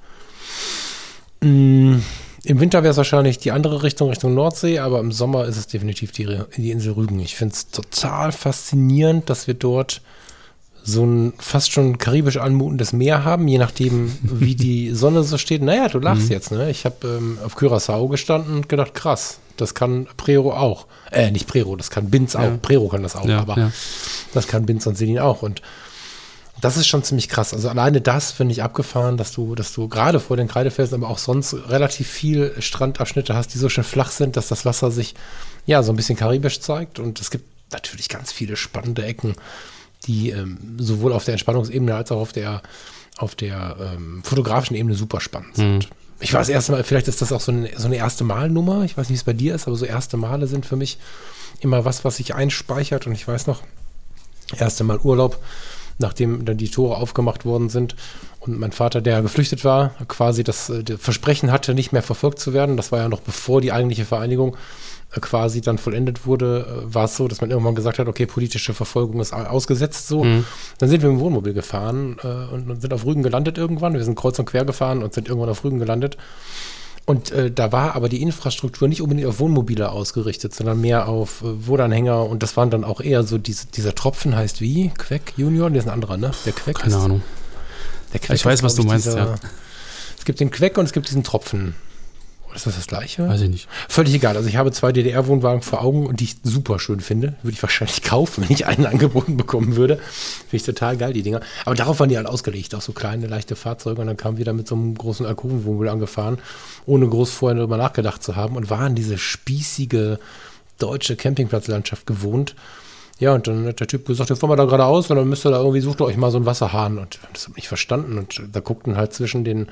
Mm, im Winter wäre es wahrscheinlich die andere Richtung, Richtung Nordsee, aber im Sommer ist es definitiv die, die Insel Rügen. Ich finde es total faszinierend, dass wir dort so ein fast schon karibisch anmutendes Meer haben, je nachdem, wie die Sonne so steht. Naja, du lachst mhm. jetzt, ne? Ich habe ähm, auf Curaçao gestanden und gedacht, krass, das kann Prero auch. Äh, nicht Prero, das kann Binz auch. Ja. Prero kann das auch, ja, aber ja. das kann Binz und Selin auch. Und das ist schon ziemlich krass. Also alleine das finde ich abgefahren, dass du, dass du gerade vor den Kreidefelsen, aber auch sonst relativ viel Strandabschnitte hast, die so schön flach sind, dass das Wasser sich ja so ein bisschen karibisch zeigt. Und es gibt natürlich ganz viele spannende Ecken, die ähm, sowohl auf der Entspannungsebene als auch auf der, auf der ähm, fotografischen Ebene super spannend sind. Mhm. Ich war das erste Mal, vielleicht ist das auch so eine, so eine erste Mal-Nummer, ich weiß nicht, wie es bei dir ist, aber so erste Male sind für mich immer was, was sich einspeichert. Und ich weiß noch, erste Mal Urlaub, nachdem dann die Tore aufgemacht worden sind und mein Vater, der geflüchtet war, quasi das, das Versprechen hatte, nicht mehr verfolgt zu werden. Das war ja noch bevor die eigentliche Vereinigung quasi dann vollendet wurde, war es so, dass man irgendwann gesagt hat, okay, politische Verfolgung ist ausgesetzt so. Mhm. Dann sind wir im Wohnmobil gefahren äh, und sind auf Rügen gelandet irgendwann. Wir sind kreuz und quer gefahren und sind irgendwann auf Rügen gelandet. Und äh, da war aber die Infrastruktur nicht unbedingt auf Wohnmobile ausgerichtet, sondern mehr auf äh, Wohnanhänger. Und das waren dann auch eher so, diese, dieser Tropfen heißt wie? Queck Junior? Der ist ein anderer, ne? Der Queck Keine ist, Ahnung. Der Queck ich weiß, ist, was du meinst, dieser, ja. Es gibt den Queck und es gibt diesen Tropfen. Ist das das Gleiche? Weiß ich nicht. Völlig egal. Also ich habe zwei D D R-Wohnwagen vor Augen und die ich super schön finde. Würde ich wahrscheinlich kaufen, wenn ich einen angeboten bekommen würde. Finde ich total geil, die Dinger. Aber darauf waren die halt ausgelegt. Auch so kleine, leichte Fahrzeuge. Und dann kam wieder mit so einem großen Alkovenwohnmobil angefahren, ohne groß vorher darüber nachgedacht zu haben. Und waren diese spießige deutsche Campingplatzlandschaft gewohnt. Ja, und dann hat der Typ gesagt, jetzt fahren wir da geradeaus und dann müsst ihr da irgendwie, sucht ihr euch mal so einen Wasserhahn. Und das habe ich nicht verstanden. Und da guckten halt zwischen den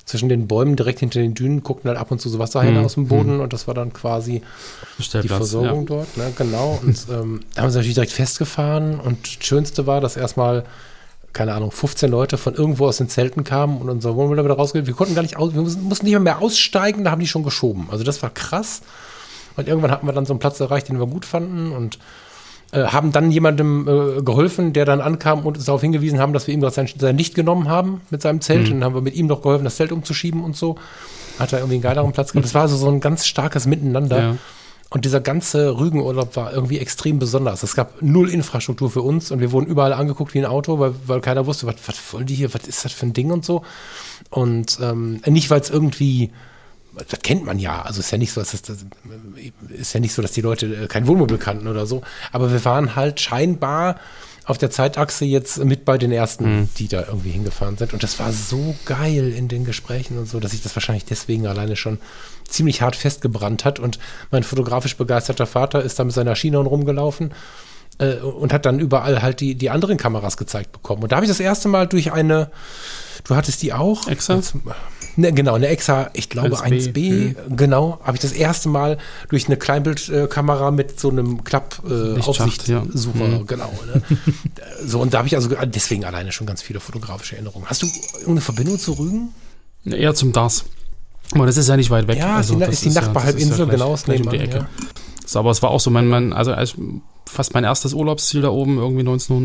zwischen den Bäumen direkt hinter den Dünen, guckten halt ab und zu so Wasserhähne Mhm. aus dem Boden und das war dann quasi die Stellplatz, Versorgung ja. dort, ne, genau. Und ähm, da haben sie natürlich direkt festgefahren und das Schönste war, dass erstmal, keine Ahnung, fünfzehn Leute von irgendwo aus den Zelten kamen und unser Wohnmobil wieder rausgeht. Wir konnten gar nicht aus, wir mussten mussten nicht mehr, mehr aussteigen, da haben die schon geschoben. Also das war krass. Und irgendwann hatten wir dann so einen Platz erreicht, den wir gut fanden und äh, haben dann jemandem äh, geholfen, der dann ankam und uns darauf hingewiesen haben, dass wir ihm gerade sein, sein Licht genommen haben mit seinem Zelt. Mhm. Und dann haben wir mit ihm noch geholfen, das Zelt umzuschieben und so. Hat er irgendwie einen geileren Platz gehabt. Das war also so ein ganz starkes Miteinander. Ja. Und dieser ganze Rügenurlaub war irgendwie extrem besonders. Es gab null Infrastruktur für uns und wir wurden überall angeguckt wie ein Auto, weil, weil keiner wusste, was, was wollen die hier, was ist das für ein Ding und so. Und ähm, nicht, weil es irgendwie, das kennt man ja, also ist ja nicht so, dass das, das ist ja nicht so, dass die Leute kein Wohnmobil kannten oder so, aber wir waren halt scheinbar auf der Zeitachse jetzt mit bei den ersten, mhm. die da irgendwie hingefahren sind. Und das war so geil in den Gesprächen und so, dass sich das wahrscheinlich deswegen alleine schon ziemlich hart festgebrannt hat. Und mein fotografisch begeisterter Vater ist da mit seiner Chinon rumgelaufen äh, und hat dann überall halt die, die anderen Kameras gezeigt bekommen. Und da habe ich das erste Mal durch eine, du hattest die auch? Exa? Jetzt, ne, genau, eine Exa, ich glaube eins B, mhm. genau, habe ich das erste Mal durch eine Kleinbildkamera mit so einem Klapp-Aufsichtssucher, äh, ja. mhm. genau. Ne? So, und da habe ich also deswegen alleine schon ganz viele fotografische Erinnerungen. Hast du irgendeine Verbindung zu Rügen? Eher zum D A S. Aber das ist ja nicht weit weg. Ja, also, ist die, das ist die Nachbarhalbinsel, ja, ja genau, gleich um die Ecke. Ja. Das, aber es war auch so mein, mein also fast mein erstes Urlaubsziel da oben, irgendwie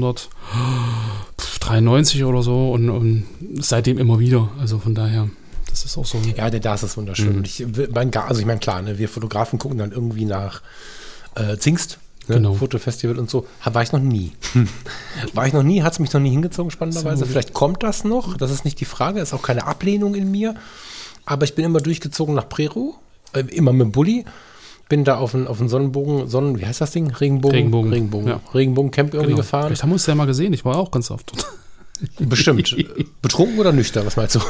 neunzehnhundertdreiundneunzig oder so und, und seitdem immer wieder. Also von daher, das ist auch so. Ja, der D A S ist wunderschön. Mhm. Und ich, mein, also ich meine, klar, ne, wir Fotografen gucken dann irgendwie nach äh, Zingst, ne, genau. Fotofestival und so. War ich noch nie. War ich noch nie, hat es mich noch nie hingezogen, spannenderweise. So. Vielleicht kommt das noch, das ist nicht die Frage, ist auch keine Ablehnung in mir. Aber ich bin immer durchgezogen nach Prerow, äh, immer mit dem Bulli. Bin da auf einen auf Sonnenbogen, Sonnen, wie heißt das Ding? Regenbogen? Regenbogen. Regenbogen. Ja. Regenbogen-Camp irgendwie Genau. gefahren. Vielleicht haben wir es ja mal gesehen, ich war auch ganz oft dort. Bestimmt. Betrunken oder nüchtern, was meinst du?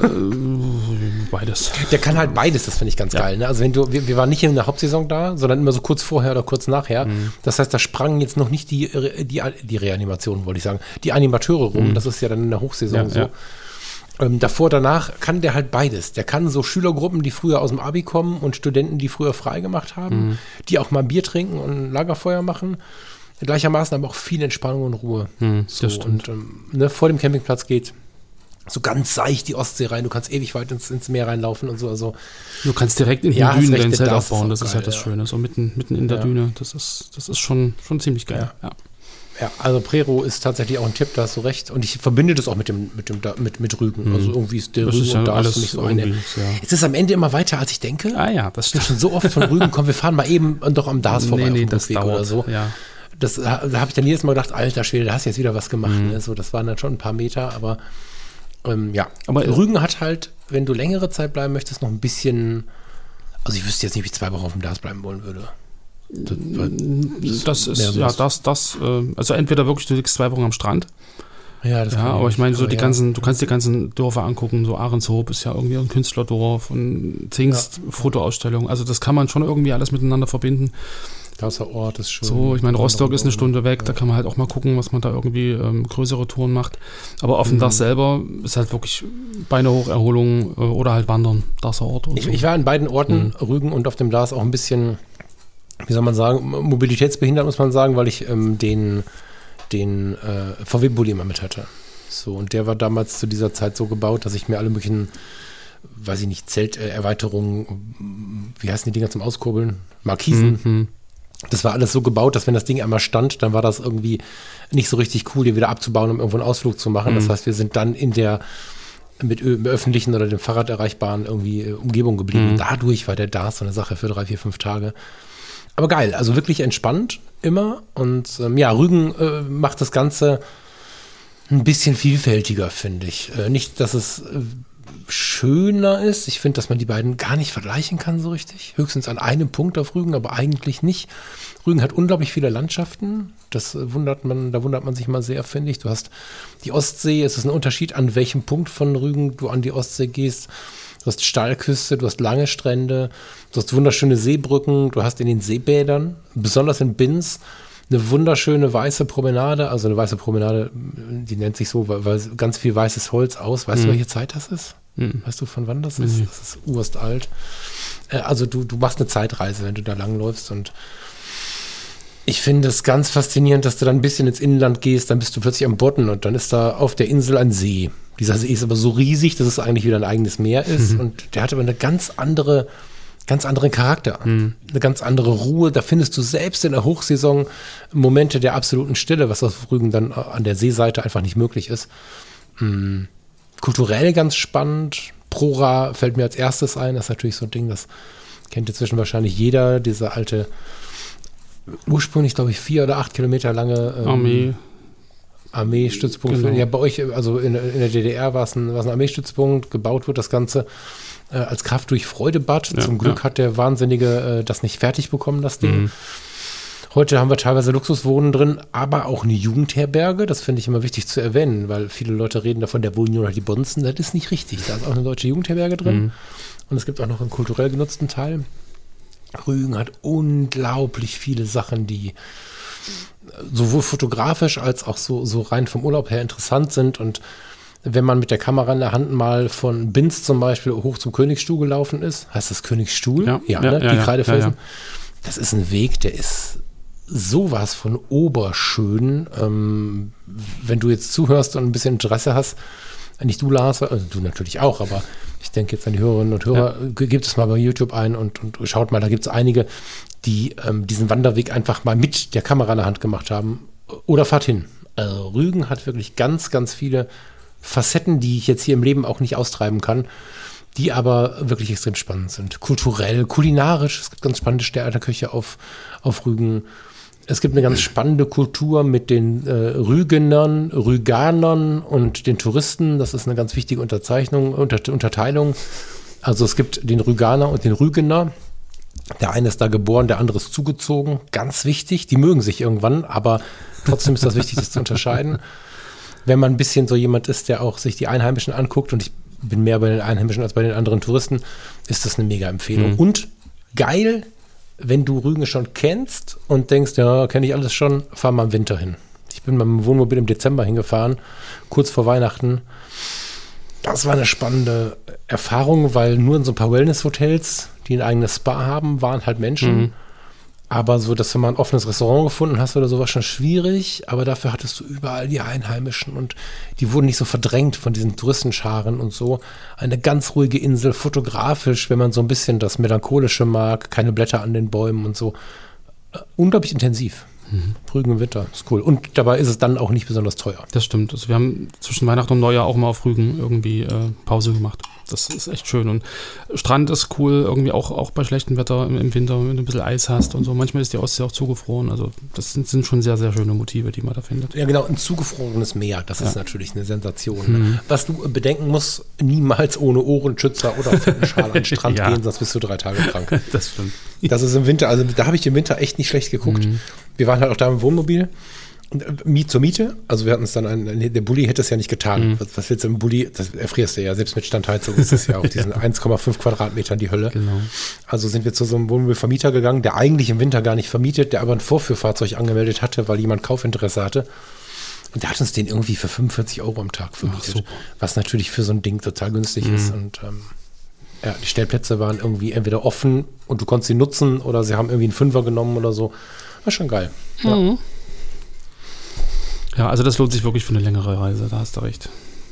Beides. Der kann halt beides, das finde ich ganz Ja. geil. Ne? Also wenn du, wir, wir waren nicht in der Hauptsaison da, sondern immer so kurz vorher oder kurz nachher. Mhm. Das heißt, da sprangen jetzt noch nicht die, die, die Reanimationen, wollte ich sagen, die Animateure rum. Mhm. Das ist ja dann in der Hochsaison Ja, so. ja. Ähm, davor, danach kann der halt beides. Der kann so Schülergruppen, die früher aus dem Abi kommen und Studenten, die früher frei gemacht haben, Mhm. die auch mal Bier trinken und ein Lagerfeuer machen. Gleichermaßen aber auch viel Entspannung und Ruhe. Mhm, so, das stimmt. und ähm, ne, vor dem Campingplatz geht so ganz seicht die Ostsee rein. Du kannst ewig weit ins, ins Meer reinlaufen und so. Also Du kannst direkt in den Ja, hast Dünen recht, dein der Zelt D A S ist aufbauen, auch das ist geil, halt das ja. Schöne. So mitten, mitten in der Ja. Düne, das ist, das ist schon, schon ziemlich geil. Ja. Ja, also Prerow ist tatsächlich auch ein Tipp, da hast du recht. Und ich verbinde das auch mit dem, mit dem, mit, mit Rügen. Also irgendwie ist der Das Rügen ist ja und da alles ist für mich so eine. irgendwie, ja. Jetzt ist am Ende immer weiter, als ich denke. Ah ja, das Ich bin stimmt. schon so oft von Rügen, komm, wir fahren mal eben doch am D A S vorbei Nee, nee, auf dem das Rückweg dauert. oder so. Ja. Das, da habe ich dann jedes Mal gedacht, alter Schwede, da hast du jetzt wieder was gemacht. Mhm. Ne? So, das waren dann schon ein paar Meter, aber ähm, ja. Aber- Rügen hat halt, wenn du längere Zeit bleiben möchtest, noch ein bisschen, also ich wüsste jetzt nicht, wie ich zwei Wochen auf dem D A S bleiben wollen würde. Das, Das ist, mehr ja, sowas. das, das, äh, also entweder wirklich du liegst zwei Wochen am Strand, ja, das ja, kann aber ich meine, so aber die ja. ganzen, du kannst die ganzen Dörfer angucken, so Ahrenshoop ist ja irgendwie ein Künstlerdorf und Zingst, Fotoausstellung, also das kann man schon irgendwie alles miteinander verbinden. Krasser Ort ist schön. So, ich meine, Rostock ist eine Stunde weg, da kann man halt auch mal gucken, was man da irgendwie ähm, größere Touren macht. Aber auf dem Mhm. Dach selber ist halt wirklich Beine hoch, Erholung äh, oder halt Wandern, Dachsort und Ich, so. ich war an beiden Orten, Rügen und auf dem D A S, auch ein bisschen, wie soll man sagen, mobilitätsbehindert, muss man sagen, weil ich ähm, den, den äh, V W-Bulli immer mit hatte. So, und der war damals zu dieser Zeit so gebaut, dass ich mir alle möglichen, weiß ich nicht, Zelterweiterungen, wie heißen die Dinger zum Auskurbeln? Markisen. Mhm. Das war alles so gebaut, dass wenn das Ding einmal stand, dann war das irgendwie nicht so richtig cool, die wieder abzubauen, um irgendwo einen Ausflug zu machen. Das heißt, wir sind dann in der mit ö- mit öffentlichen oder dem Fahrrad erreichbaren irgendwie äh, Umgebung geblieben. Mhm. Dadurch war der D A S so eine Sache für drei, vier, fünf Tage. Aber geil, also wirklich entspannt immer. Und ähm, ja, Rügen äh, macht das Ganze ein bisschen vielfältiger, finde ich. Äh, nicht, dass es äh, schöner ist. Ich finde, dass man die beiden gar nicht vergleichen kann so richtig. Höchstens an einem Punkt auf Rügen, aber eigentlich nicht. Rügen hat unglaublich viele Landschaften. Das äh, wundert man, da wundert man sich mal sehr, finde ich. Du hast die Ostsee, es ist ein Unterschied, an welchem Punkt von Rügen du an die Ostsee gehst. Du hast Steilküste, du hast lange Strände, du hast wunderschöne Seebrücken, du hast in den Seebädern, besonders in Binz, eine wunderschöne weiße Promenade, also eine weiße Promenade, die nennt sich so, weil, weil ganz viel weißes Holz aus. Weißt Mhm. du, welche Zeit das ist? Mhm. Weißt du, von wann das ist? Mhm. Das ist urstalt. Äh, also du, du machst eine Zeitreise, wenn du da langläufst und ich finde es ganz faszinierend, dass du dann ein bisschen ins Inland gehst, dann bist du plötzlich am Bodden und dann ist da auf der Insel ein See. Dieser See ist aber so riesig, dass es eigentlich wieder ein eigenes Meer ist mhm. und der hat aber eine ganz andere, ganz anderen Charakter, mhm. eine ganz andere Ruhe. Da findest du selbst in der Hochsaison Momente der absoluten Stille, was auf Rügen dann an der Seeseite einfach nicht möglich ist. Mhm. Kulturell ganz spannend. Prora fällt mir als erstes ein, das ist natürlich so ein Ding, das kennt inzwischen wahrscheinlich jeder, diese alte ursprünglich, glaube ich, vier oder acht Kilometer lange ähm, Armee. Armeestützpunkt. Genau. Ja, bei euch, also in, in der D D R war es ein, war es ein Armeestützpunkt, gebaut wird das Ganze äh, als Kraft durch Freudebad. Ja, Zum Glück ja. hat der Wahnsinnige äh, das nicht fertig bekommen, das Ding. Mhm. Heute haben wir teilweise Luxuswohnen drin, aber auch eine Jugendherberge. Das finde ich immer wichtig zu erwähnen, weil viele Leute reden davon, der wohnen nur noch die Bonzen. Das ist nicht richtig. Da ist auch eine deutsche Jugendherberge drin. Mhm. Und es gibt auch noch einen kulturell genutzten Teil. Rügen hat unglaublich viele Sachen, die sowohl fotografisch als auch so, so rein vom Urlaub her interessant sind. Und wenn man mit der Kamera in der Hand mal von Binz zum Beispiel hoch zum Königsstuhl gelaufen ist, heißt das Königsstuhl? Ja, ja, ja, ne? ja, Die ja, Kreidefelsen. ja, ja. Das ist ein Weg, der ist sowas von oberschön. Ähm, wenn du jetzt zuhörst und ein bisschen Interesse hast, nicht du, Lars, also du natürlich auch, aber ich denke jetzt an die Hörerinnen und Hörer, ja. Gebt es mal bei YouTube ein und, und schaut mal, da gibt es einige, die ähm, diesen Wanderweg einfach mal mit der Kamera in der Hand gemacht haben. Oder fahrt hin. Also Rügen hat wirklich ganz, ganz viele Facetten, die ich jetzt hier im Leben auch nicht austreiben kann, die aber wirklich extrem spannend sind. Kulturell, kulinarisch, es gibt ganz spannende Sterneköche auf, auf Rügen. Es gibt eine ganz spannende Kultur mit den äh, Rügenern, Rüganern und den Touristen. Das ist eine ganz wichtige Unterzeichnung, Unter, Unterteilung. Also es gibt den Rüganer und den Rügener. Der eine ist da geboren, der andere ist zugezogen. Ganz wichtig. Die mögen sich irgendwann, aber trotzdem ist das wichtig, das zu unterscheiden. Wenn man ein bisschen so jemand ist, der auch sich die Einheimischen anguckt, und ich bin mehr bei den Einheimischen als bei den anderen Touristen, ist das eine mega Empfehlung. Mhm. Und geil, wenn du Rügen schon kennst und denkst, ja, kenne ich alles schon, fahr mal im Winter hin. Ich bin mit dem Wohnmobil im Dezember hingefahren, kurz vor Weihnachten. Das war eine spannende Erfahrung, weil nur in so ein paar Wellness-Hotels, die ein eigenes Spa haben, waren halt Menschen. Mhm. Aber so, dass du mal ein offenes Restaurant gefunden hast oder so, war schon schwierig. Aber dafür hattest du überall die Einheimischen und die wurden nicht so verdrängt von diesen Touristenscharen und so. Eine ganz ruhige Insel, fotografisch, wenn man so ein bisschen das Melancholische mag, keine Blätter an den Bäumen und so. Unglaublich intensiv. Mhm. Rügen im Winter, ist cool. Und dabei ist es dann auch nicht besonders teuer. Das stimmt. Also wir haben zwischen Weihnachten und Neujahr auch mal auf Rügen irgendwie äh, Pause gemacht. Das ist echt schön. Und Strand ist cool, irgendwie auch, auch bei schlechtem Wetter im, im Winter, wenn du ein bisschen Eis hast und so. Manchmal ist die Ostsee auch zugefroren. Also das sind, sind schon sehr, sehr schöne Motive, die man da findet. Ja, genau, ein zugefrorenes Meer, das ja. ist natürlich eine Sensation. Mhm. Was du bedenken musst, niemals ohne Ohrenschützer oder fetten Schal an den Strand ja. gehen, sonst bist du drei Tage krank. Das stimmt. Das ist im Winter, also da habe ich im Winter echt nicht schlecht geguckt. Mhm. Wir waren halt auch da im Wohnmobil. Miet zur Miete, also wir hatten es dann, ein, der Bulli hätte es ja nicht getan. Mhm. Was, was willst du im Bulli? Das erfrierst du ja, selbst mit Standheizung ist es ja auf diesen eins Komma fünf Quadratmetern die Hölle. Genau. Also sind wir zu so einem Wohnmobilvermieter gegangen, der eigentlich im Winter gar nicht vermietet, der aber ein Vorführfahrzeug angemeldet hatte, weil jemand Kaufinteresse hatte. Und der hat uns den irgendwie für fünfundvierzig Euro am Tag vermietet. Ach, was natürlich für so ein Ding total günstig mhm. ist. Und ähm, ja, die Stellplätze waren irgendwie entweder offen und du konntest sie nutzen oder sie haben irgendwie einen Fünfer genommen oder so. War schon geil. Ja. Mhm. Ja, also das lohnt sich wirklich für eine längere Reise, da hast du recht.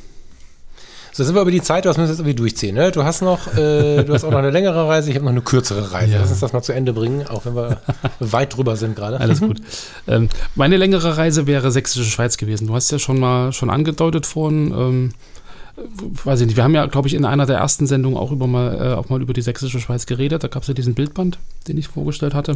So, sind wir über die Zeit, das müssen wir jetzt irgendwie durchziehen. Ne? Du hast noch, äh, du hast auch noch eine längere Reise, ich habe noch eine kürzere Reise. Ja. Lass uns das mal zu Ende bringen, auch wenn wir weit drüber sind gerade. Alles gut. Ähm, meine längere Reise wäre Sächsische Schweiz gewesen. Du hast ja schon mal schon angedeutet vorhin, ähm, weiß ich nicht, wir haben ja, glaube ich, in einer der ersten Sendungen auch, über mal, äh, auch mal über die Sächsische Schweiz geredet. Da gab es ja diesen Bildband, den ich vorgestellt hatte.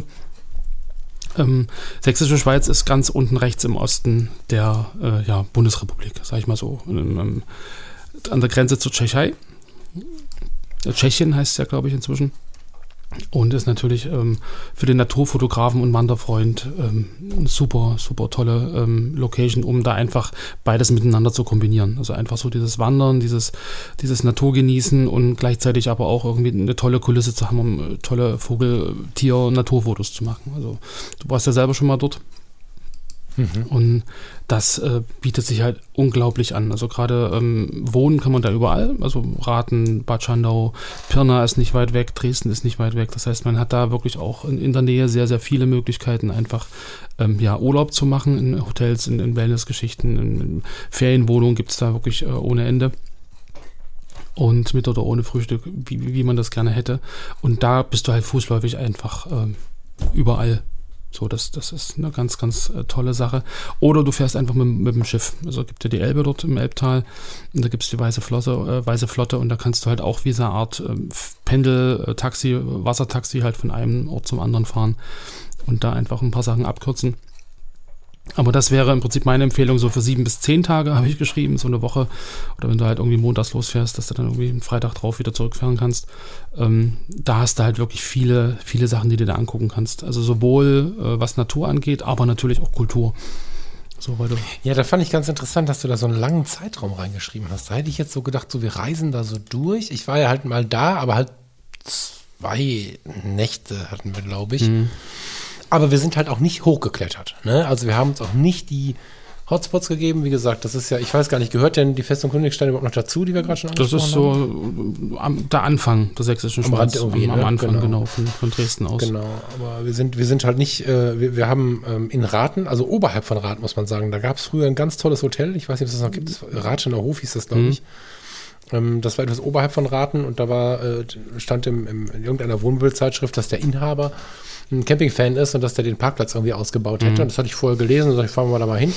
Ähm, Sächsische Schweiz ist ganz unten rechts im Osten der äh, ja, Bundesrepublik, sag ich mal so. Ähm, an der Grenze zur Tschechei. Tschechien heißt es ja, glaube ich, inzwischen. Und ist natürlich ähm, für den Naturfotografen und Wanderfreund ähm, eine super, super tolle ähm, Location, um da einfach beides miteinander zu kombinieren. Also einfach so dieses Wandern, dieses, dieses Naturgenießen und gleichzeitig aber auch irgendwie eine tolle Kulisse zu haben, um tolle Vogel-, Tier- und Naturfotos zu machen. Also du warst ja selber schon mal dort. Mhm. Und das äh, bietet sich halt unglaublich an. Also gerade ähm, wohnen kann man da überall. Also Rathen, Bad Schandau, Pirna ist nicht weit weg, Dresden ist nicht weit weg. Das heißt, man hat da wirklich auch in, in der Nähe sehr, sehr viele Möglichkeiten, einfach ähm, ja, Urlaub zu machen in Hotels, in, in Wellnessgeschichten, in, in Ferienwohnungen gibt es da wirklich äh, ohne Ende. Und mit oder ohne Frühstück, wie, wie man das gerne hätte. Und da bist du halt fußläufig einfach ähm, überall. So, das, das ist eine ganz, ganz äh, tolle Sache. Oder du fährst einfach mit, mit dem Schiff. Also gibt ja die Elbe dort im Elbtal und da gibt es die Weiße Flotte, äh, Weiße Flotte und da kannst du halt auch wie so eine Art äh, Pendel, äh, Taxi, Wassertaxi halt von einem Ort zum anderen fahren und da einfach ein paar Sachen abkürzen. Aber das wäre im Prinzip meine Empfehlung, so für sieben bis zehn Tage habe ich geschrieben, so eine Woche. Oder wenn du halt irgendwie montags losfährst, dass du dann irgendwie am Freitag drauf wieder zurückfahren kannst. Ähm, da hast du halt wirklich viele, viele Sachen, die du da angucken kannst. Also sowohl äh, was Natur angeht, aber natürlich auch Kultur. So, weil du ja, da fand ich ganz interessant, dass du da so einen langen Zeitraum reingeschrieben hast. Da hätte ich jetzt so gedacht, so wir reisen da so durch. Ich war ja halt mal da, aber halt zwei Nächte hatten wir, glaube ich. Mhm. Aber wir sind halt auch nicht hochgeklettert. Ne? Also wir haben uns auch nicht die Hotspots gegeben. Wie gesagt, das ist ja, ich weiß gar nicht, gehört denn die Festung Königstein überhaupt noch dazu, die wir gerade schon angesprochen haben? Das ist so am, der Anfang der sächsischen am Schweiz. Rand irgendwie, am, am ne? Anfang, genau, genau von, von Dresden aus. Genau, aber wir sind, wir sind halt nicht, äh, wir, wir haben ähm, in Rathen, also oberhalb von Rathen muss man sagen, da gab es früher ein ganz tolles Hotel. Ich weiß nicht, ob es das noch gibt. Rathener Hof hieß das, glaube Mhm. ich. Ähm, das war etwas oberhalb von Rathen und da war, äh, stand im, im, in irgendeiner Wohnbildzeitschrift, dass der Inhaber ein Camping-Fan ist und dass der den Parkplatz irgendwie ausgebaut hätte. Mhm. Und das hatte ich vorher gelesen und sag ich, fahren wir mal da mal hin.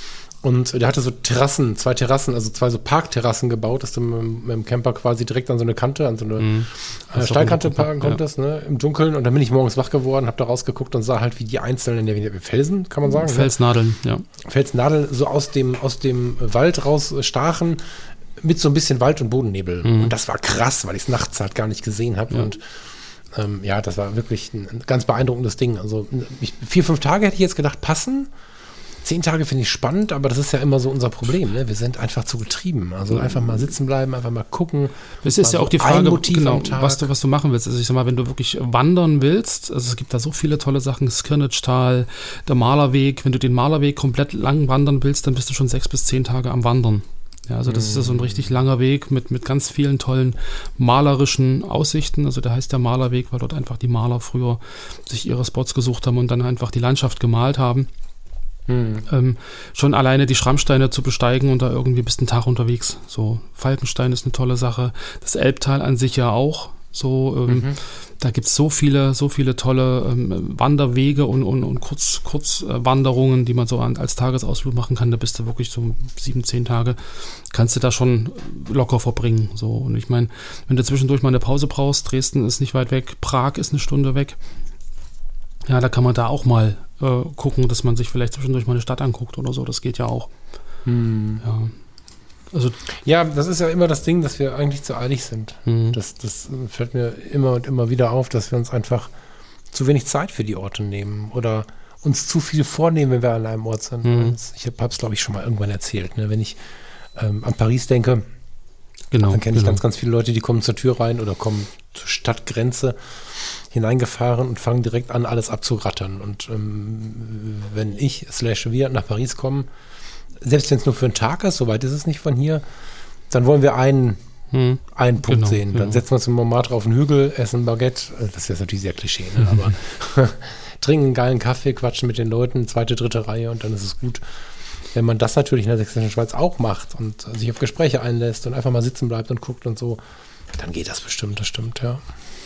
Und der hatte so Terrassen, zwei Terrassen, also zwei so Parkterrassen gebaut, dass du mit, mit dem Camper quasi direkt an so eine Kante, an so eine Mhm. äh, Steilkante parken konntest, ja. ne, im Dunkeln. Und dann bin ich morgens wach geworden, habe da rausgeguckt und sah halt, wie die einzelnen, wie Felsen, kann man sagen. Felsnadeln, ne? ja. Felsnadeln so aus dem, aus dem Wald raus stachen, mit so ein bisschen Wald- und Bodennebel. Mhm. Und das war krass, weil ich es nachts halt gar nicht gesehen habe. Ja. Und ähm, ja, das war wirklich ein, ein ganz beeindruckendes Ding. Also ich, vier, fünf Tage hätte ich jetzt gedacht, passen. Zehn Tage finde ich spannend, aber das ist ja immer so unser Problem. Ne? Wir sind einfach zu getrieben. Also einfach mal sitzen bleiben, einfach mal gucken. Es ist ja so auch die Frage, genau, am Tag. was du, was du machen willst. Also ich sag mal, wenn du wirklich wandern willst, also es gibt da so viele tolle Sachen, Skirnitschtal, der Malerweg. Wenn du den Malerweg komplett lang wandern willst, dann bist du schon sechs bis zehn Tage am Wandern. Ja, also das ist ja so ein richtig langer Weg mit, mit ganz vielen tollen malerischen Aussichten. Also der heißt der Malerweg, weil dort einfach die Maler früher sich ihre Spots gesucht haben und dann einfach die Landschaft gemalt haben. Hm. Ähm, schon alleine die Schrammsteine zu besteigen und da irgendwie bis einen Tag unterwegs. So, Falkenstein ist eine tolle Sache. Das Elbtal an sich ja auch. So, ähm, mhm. Da gibt es so viele, so viele tolle ähm, Wanderwege und, und, und Kurz, Kurzwanderungen, die man so an, als Tagesausflug machen kann. Da bist du wirklich so sieben, zehn Tage, kannst du da schon locker verbringen. So. Und ich meine, wenn du zwischendurch mal eine Pause brauchst, Dresden ist nicht weit weg, Prag ist eine Stunde weg. Ja, da kann man da auch mal äh, gucken, dass man sich vielleicht zwischendurch mal eine Stadt anguckt oder so. Das geht ja auch. Hm. Ja. Also, ja, das ist ja immer das Ding, dass wir eigentlich zu eilig sind. Mhm. Das, das fällt mir immer und immer wieder auf, dass wir uns einfach zu wenig Zeit für die Orte nehmen oder uns zu viel vornehmen, wenn wir an einem Ort sind. Mhm. Ich habe es, glaube ich, schon mal irgendwann erzählt. Ne? Wenn ich ähm, an Paris denke, genau, dann kenne ich genau. ganz, ganz viele Leute, die kommen zur Tür rein oder kommen zur Stadtgrenze hineingefahren und fangen direkt an, alles abzurattern. Und ähm, wenn ich, slash wir, nach Paris kommen, selbst wenn es nur für einen Tag ist, soweit ist es nicht von hier, dann wollen wir einen, hm. einen Punkt genau, sehen. Dann genau. setzen wir uns im Montmartre auf den Hügel, essen ein Baguette, das ist jetzt natürlich sehr Klischee, ne? aber trinken einen geilen Kaffee, quatschen mit den Leuten, zweite, dritte Reihe und dann ist es gut. Wenn man das natürlich in der sächsischen Schweiz auch macht und sich auf Gespräche einlässt und einfach mal sitzen bleibt und guckt und so, dann geht das bestimmt, das stimmt, ja.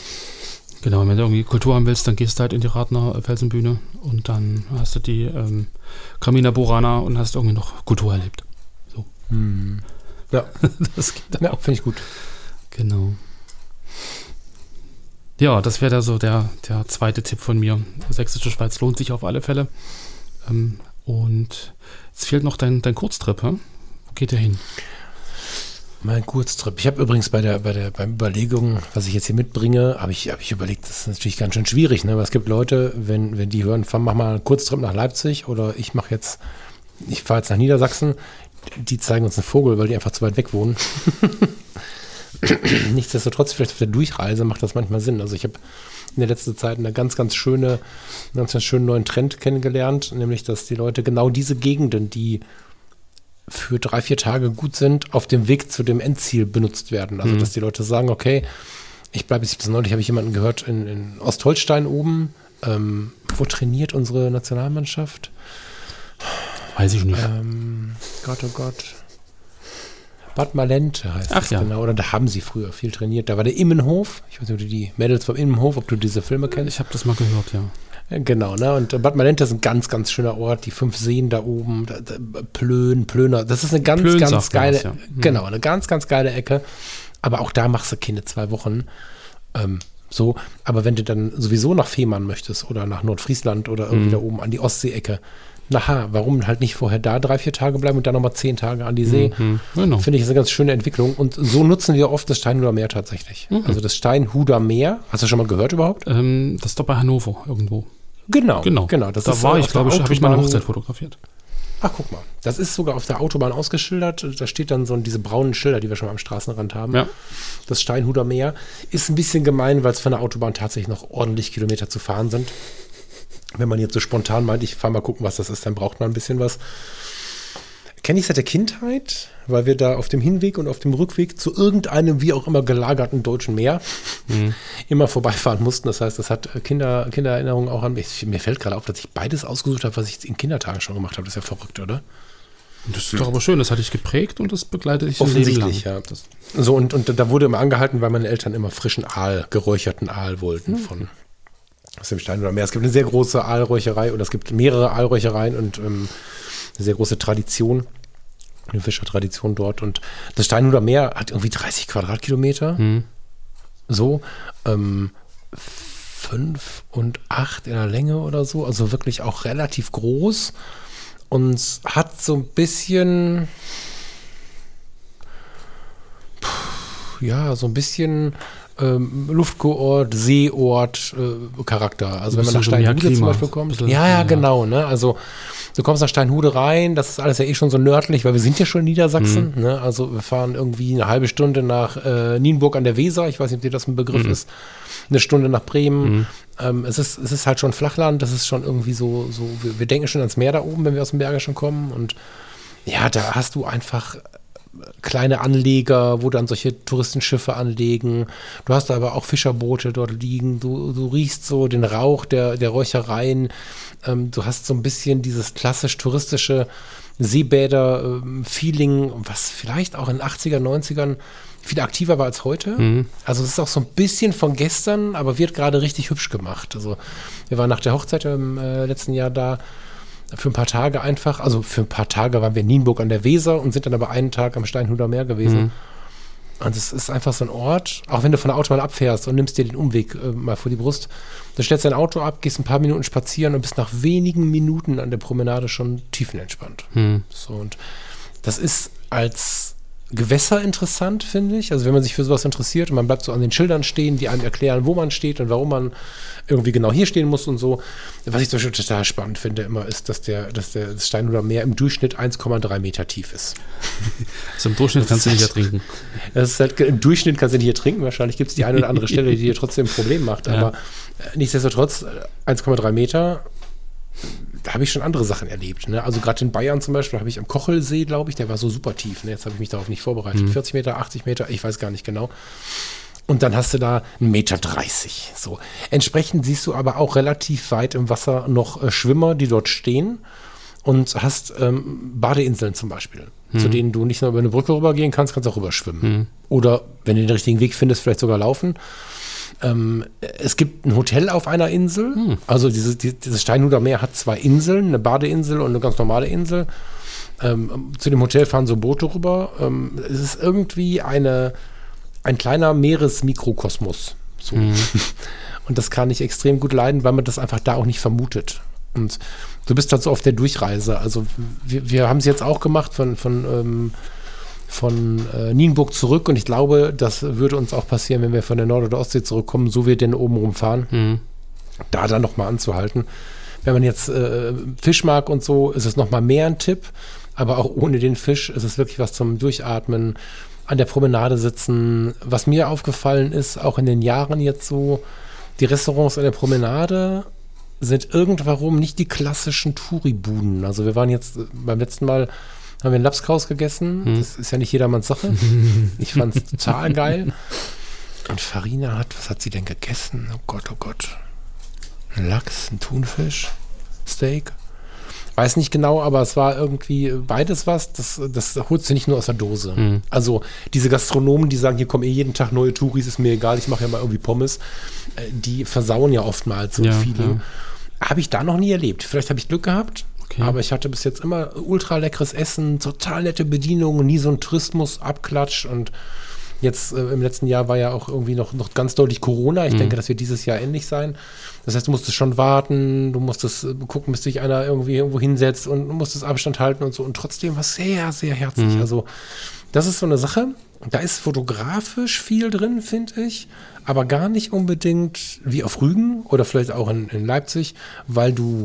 Genau, wenn du irgendwie Kultur haben willst, dann gehst du halt in die Rathener Felsenbühne und dann hast du die ähm, Carmina Burana und hast irgendwie noch Kultur erlebt. So. Hm. Ja, das geht ja, finde ich gut. Genau. Ja, das wäre da so der, der zweite Tipp von mir. Sächsische Schweiz lohnt sich auf alle Fälle. Ähm, und jetzt fehlt noch dein, dein Kurztrip, hä? Wo geht der hin? Mein Kurztrip. Ich habe übrigens bei der, bei der, beim Überlegungen, was ich jetzt hier mitbringe, habe ich, hab ich überlegt, das ist natürlich ganz schön schwierig, ne? Aber es gibt Leute, wenn, wenn die hören, fahr, mach mal einen Kurztrip nach Leipzig oder ich mache jetzt, ich fahre jetzt nach Niedersachsen, die zeigen uns einen Vogel, weil die einfach zu weit weg wohnen. nichtsdestotrotz, vielleicht auf der Durchreise macht das manchmal Sinn. Also ich habe in der letzten Zeit eine ganz, ganz schöne, einen ganz, ganz schönen neuen Trend kennengelernt, nämlich, dass die Leute genau diese Gegenden, die für drei, vier Tage gut sind, auf dem Weg zu dem Endziel benutzt werden. Also, mhm. dass die Leute sagen, okay, ich bleibe jetzt, neulich habe ich jemanden gehört in, in Ostholstein oben, ähm, wo trainiert unsere Nationalmannschaft? Weiß ich nicht. Ähm, Gott, oh Gott. Bad Malente heißt Ach das, ja. Genau. Oder da haben sie früher viel trainiert. Da war der Immenhof. Ich weiß nicht, ob du die Mädels vom Immenhof, ob du diese Filme kennst. Ich habe das mal gehört, ja. Genau, ne? Und Bad Malente ist ein ganz, ganz schöner Ort. Die fünf Seen da oben, da, da, Plön, Plöner. Das ist eine ganz, Plön ganz sagt geile, was, ja. Mhm. genau, eine ganz, ganz geile Ecke. Aber auch da machst du keine zwei Wochen. Ähm, so, aber wenn du dann sowieso nach Fehmarn möchtest oder nach Nordfriesland oder irgendwie Mhm. da oben an die Ostsee-Ecke, naha, warum halt nicht vorher da drei, vier Tage bleiben und dann nochmal zehn Tage an die See? Mhm. Genau. Finde ich, ist eine ganz schöne Entwicklung. Und so nutzen wir oft das Steinhuder Meer tatsächlich. Mhm. Also das Steinhuder Meer, hast du schon mal gehört überhaupt? Ähm, das ist doch bei Hannover irgendwo. Genau, Genau. genau. Das da ist war auf ich, der glaube ich, habe ich meine Autobahn- Hochzeit fotografiert. Ach, guck mal. Das ist sogar auf der Autobahn ausgeschildert. Da steht dann so diese braunen Schilder, die wir schon am Straßenrand haben. Ja. Das Steinhuder Meer ist ein bisschen gemein, weil es von der Autobahn tatsächlich noch ordentlich Kilometer zu fahren sind. Wenn man jetzt so spontan meint, ich fahre mal gucken, was das ist, dann braucht man ein bisschen was. Kenne ich seit der Kindheit, weil wir da auf dem Hinweg und auf dem Rückweg zu irgendeinem wie auch immer gelagerten deutschen Meer Mhm. immer vorbeifahren mussten. Das heißt, das hat Kinder, Kindererinnerungen auch an mich. Mir fällt gerade auf, dass ich beides ausgesucht habe, was ich in Kindertagen schon gemacht habe. Das ist ja verrückt, oder? Das ist doch aber schön, das hatte ich geprägt und das begleitet dich ein Leben lang. Offensichtlich, ja. Das, So, und, und da wurde immer angehalten, weil meine Eltern immer frischen Aal, geräucherten Aal wollten von aus dem Steinhuder Meer. Es gibt eine sehr große Aalräucherei oder es gibt mehrere Aalräuchereien und ähm, eine sehr große Tradition, eine Fischertradition dort. Und das Steinhuder Meer hat irgendwie dreißig Quadratkilometer. Mhm. So, ähm, fünf und acht in der Länge oder so. Also wirklich auch relativ groß und hat so ein bisschen, ja, so ein bisschen ähm, Luftkurort, Seeort, äh, Charakter. Also wenn man nach Bisschen so mehr Steinhude zum Klima, Beispiel kommt. bisschen- Ja, ja, ja. genau. Ne? Also du kommst nach Steinhude rein, das ist alles ja eh schon so nördlich, weil wir sind ja schon in Niedersachsen. Mhm. Ne? Also wir fahren irgendwie eine halbe Stunde nach äh, Nienburg an der Weser. Ich weiß nicht, ob dir das ein Begriff Mhm. ist. Eine Stunde nach Bremen. Mhm. Ähm, es, ist, es ist halt schon Flachland. Das ist schon irgendwie so, so wir, wir denken schon ans Meer da oben, wenn wir aus dem Bergischen kommen. Und ja, da hast du einfach kleine Anleger, wo dann solche Touristenschiffe anlegen. Du hast aber auch Fischerboote dort liegen. Du, du riechst so den Rauch der, der Räuchereien. Ähm, du hast so ein bisschen dieses klassisch touristische Seebäder-Feeling, was vielleicht auch in den achtziger, neunzigern viel aktiver war als heute. Mhm. Also es ist auch so ein bisschen von gestern, aber wird gerade richtig hübsch gemacht. Also wir waren nach der Hochzeit im äh, letzten Jahr da für ein paar Tage einfach, also für ein paar Tage waren wir in Nienburg an der Weser und sind dann aber einen Tag am Steinhuder Meer gewesen. Mhm. Und es ist einfach so ein Ort, auch wenn du von der Autobahn abfährst und nimmst dir den Umweg äh, mal vor die Brust, dann stellst dein Auto ab, gehst ein paar Minuten spazieren und bist nach wenigen Minuten an der Promenade schon tiefenentspannt. Mhm. So, und das ist als Gewässer interessant, finde ich. Also wenn man sich für sowas interessiert und man bleibt so an den Schildern stehen, die einem erklären, wo man steht und warum man irgendwie genau hier stehen muss und so. Was ich zum Beispiel total spannend finde immer, ist, dass der, dass der das Steinhuder Meer im Durchschnitt eins Komma drei Meter tief ist. Also im Durchschnitt kannst du nicht ertrinken. Das ist halt, im Durchschnitt kannst du nicht ertrinken. Wahrscheinlich gibt es die eine oder andere Stelle, die dir trotzdem ein Problem macht. Ja. Aber äh, nichtsdestotrotz, äh, eins Komma drei Meter, da habe ich schon andere Sachen erlebt. Ne? Also gerade in Bayern zum Beispiel habe ich am Kochelsee, glaube ich, der war so super tief. Ne? Jetzt habe ich mich darauf nicht vorbereitet. Mhm. vierzig Meter, achtzig Meter, ich weiß gar nicht genau. Und dann hast du da einen Meter dreißig. So. Entsprechend siehst du aber auch relativ weit im Wasser noch äh, Schwimmer, die dort stehen. Und hast ähm, Badeinseln zum Beispiel, Mhm. zu denen du nicht nur über eine Brücke rübergehen kannst, kannst auch rüberschwimmen. Mhm. Oder, wenn du den richtigen Weg findest, vielleicht sogar laufen. Ähm, es gibt ein Hotel auf einer Insel. Hm. Also diese, die, dieses Steinhuder Meer hat zwei Inseln, eine Badeinsel und eine ganz normale Insel. Ähm, zu dem Hotel fahren so Boote rüber. Ähm, es ist irgendwie eine, ein kleiner Meeresmikrokosmos. So. Mhm. Und das kann ich extrem gut leiden, weil man das einfach da auch nicht vermutet. Und du bist halt so auf der Durchreise. Also wir, wir haben es jetzt auch gemacht von, von ähm, von äh, Nienburg zurück und ich glaube, das würde uns auch passieren, wenn wir von der Nord- oder Ostsee zurückkommen, so wir denn oben rumfahren, Mhm. da dann nochmal anzuhalten. Wenn man jetzt äh, Fisch mag und so, ist es nochmal mehr ein Tipp, aber auch ohne den Fisch ist es wirklich was zum Durchatmen. an der Promenade sitzen. Was mir aufgefallen ist, auch in den Jahren jetzt so, die Restaurants an der Promenade sind irgendwann nicht die klassischen Touri-Buden. Also wir waren jetzt beim letzten Mal, haben wir einen Lapskaus gegessen. Hm. Das ist ja nicht jedermanns Sache. Ich fand es total geil. Und Farina hat, was hat sie denn gegessen? Oh Gott, oh Gott. Ein Lachs, ein Thunfisch, Steak. Weiß nicht genau, aber es war irgendwie beides was. Das, das holst du nicht nur aus der Dose. Mhm. Also diese Gastronomen, die sagen, hier kommen eh jeden Tag neue Touris, ist mir egal, ich mache ja mal irgendwie Pommes. Die versauen ja oftmals so ein ja, Feeling. Ja. Habe ich da noch nie erlebt. Vielleicht habe ich Glück gehabt, okay. aber ich hatte bis jetzt immer ultra leckeres Essen, total nette Bedienungen, nie so ein Tourismus, Abklatsch und jetzt äh, im letzten Jahr war ja auch irgendwie noch, noch ganz deutlich Corona. Ich mhm. denke, das wird dieses Jahr ähnlich sein. Das heißt, du musstest schon warten, du musstest äh, gucken, bis sich einer irgendwie irgendwo hinsetzt und du musstest Abstand halten und so. Und trotzdem war es sehr, sehr herzlich. Mhm. Also das ist so eine Sache. Da ist fotografisch viel drin, finde ich, aber gar nicht unbedingt wie auf Rügen oder vielleicht auch in, in Leipzig, weil du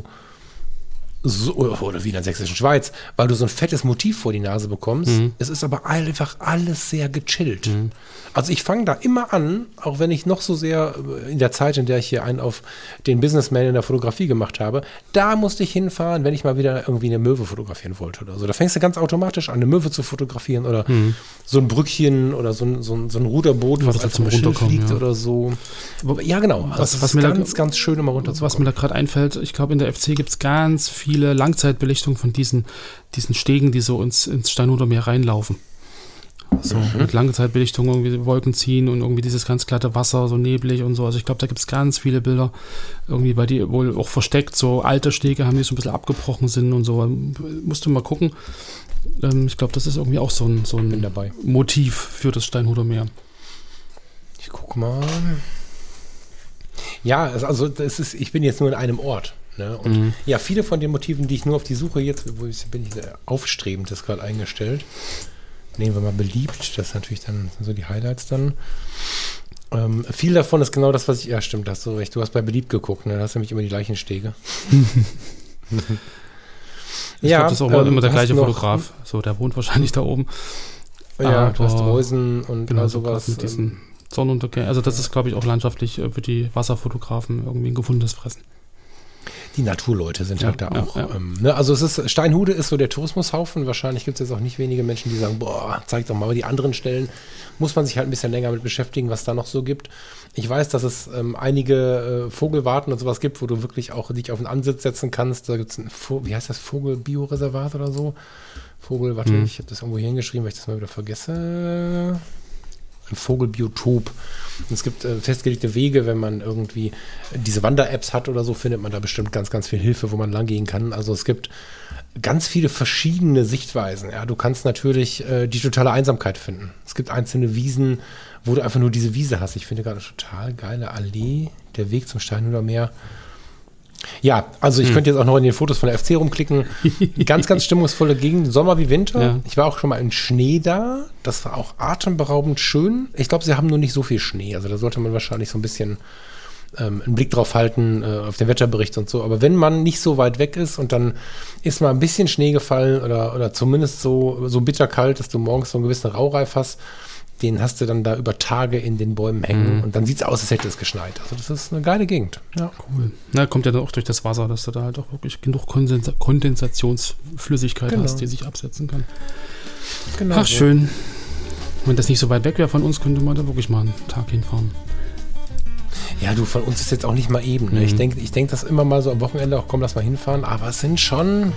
so, oder wie in der sächsischen Schweiz, weil du so ein fettes Motiv vor die Nase bekommst. Mhm. Es ist aber einfach alles sehr gechillt. Mhm. Also ich fange da immer an, auch wenn ich noch so sehr in der Zeit, in der ich hier einen auf den Businessman in der Fotografie gemacht habe, da musste ich hinfahren, wenn ich mal wieder irgendwie eine Möwe fotografieren wollte oder so. Da fängst du ganz automatisch an, eine Möwe zu fotografieren oder mhm. so ein Brückchen oder so ein, so ein, so ein Ruderboot, was einfach zum Schiff fliegt ja. oder so. Ja, genau. Also was, was mir ganz, da, ganz schön immer runterzukommen. Was mir da gerade einfällt, ich glaube, in der F C gibt es ganz viele Langzeitbelichtungen von diesen, diesen Stegen, die so ins, ins Steinhuder Meer reinlaufen. So mhm. mit Langzeitbelichtung, irgendwie Wolken ziehen und irgendwie dieses ganz glatte Wasser, so neblig und so. Also ich glaube, da gibt es ganz viele Bilder, irgendwie bei die wohl auch versteckt, so alte Stege haben, die so ein bisschen abgebrochen sind und so. Musst du mal gucken. Ähm, ich glaube, das ist irgendwie auch so ein, so ein Motiv für das Steinhuder Meer. Ich guck mal. Ja, also das ist, ich bin jetzt nur in einem Ort. Ne? Und mhm. ja, viele von den Motiven, die ich nur auf die Suche jetzt, wo ich bin ich aufstrebend, das gerade eingestellt. Nehmen wir mal beliebt, das ist natürlich dann so die Highlights dann. Ähm, viel davon ist genau das, was ich, ja stimmt, hast du recht, du hast bei beliebt geguckt, ne? Da hast du nämlich immer die gleichen Stege. Ich ja, glaube, das ist auch ähm, immer der gleiche Fotograf, so, der wohnt wahrscheinlich da oben. Ja, du hast Reusen und genau, sowas. Mit diesen ähm, Sonnenuntergängen, also das ist, glaube ich, auch landschaftlich für die Wasserfotografen irgendwie ein gefundenes Fressen. Die Naturleute sind ja, halt da ja, auch. Ja. Ähm, ne? Also es ist, Steinhude ist so der Tourismushaufen. Wahrscheinlich gibt es jetzt auch nicht wenige Menschen, die sagen, boah, zeig doch mal. Aber die anderen Stellen muss man sich halt ein bisschen länger mit beschäftigen, was da noch so gibt. Ich weiß, dass es ähm, einige äh, Vogelwarten und sowas gibt, wo du wirklich auch dich auf einen Ansitz setzen kannst. Da gibt es ein, Vo- wie heißt das, Vogelbioreservat oder so? Vogel, warte, hm. ich habe das irgendwo hier hingeschrieben, weil ich das mal wieder vergesse. Ein Vogelbiotop. Und es gibt äh, festgelegte Wege, wenn man irgendwie diese Wander-Apps hat oder so, findet man da bestimmt ganz, ganz viel Hilfe, wo man lang gehen kann. Also es gibt ganz viele verschiedene Sichtweisen. Ja, du kannst natürlich äh, die totale Einsamkeit finden. Es gibt einzelne Wiesen, wo du einfach nur diese Wiese hast. Ich finde gerade eine total geile Allee, der Weg zum Steinhuder Meer. Ja, also ich hm. könnte jetzt auch noch in den Fotos von der F C rumklicken. Ganz, ganz stimmungsvolle Gegend, Sommer wie Winter. Ja. Ich war auch schon mal in Schnee da. Das war auch atemberaubend schön. Ich glaube, sie haben nur nicht so viel Schnee. Also da sollte man wahrscheinlich so ein bisschen ähm, einen Blick drauf halten, äh, auf den Wetterbericht und so. Aber wenn man nicht so weit weg ist und dann ist mal ein bisschen Schnee gefallen oder, oder zumindest so, so bitterkalt, dass du morgens so einen gewissen Raureif hast, den hast du dann da über Tage in den Bäumen hängen. Mhm. Und dann sieht es aus, als hätte es geschneit. Also das ist eine geile Gegend. Ja. Cool. Na, kommt ja dann auch durch das Wasser, dass du da halt auch wirklich genug Kondens- Kondensationsflüssigkeit genau. hast, die sich absetzen kann. Genau. Ach, so. Schön. Wenn das nicht so weit weg wäre von uns, könnte man da wirklich mal einen Tag hinfahren. Ja, du, von uns ist jetzt auch nicht mal eben. Ne? Mhm. Ich denke ich denk das immer mal so am Wochenende, auch komm, lass mal hinfahren. Aber es sind schon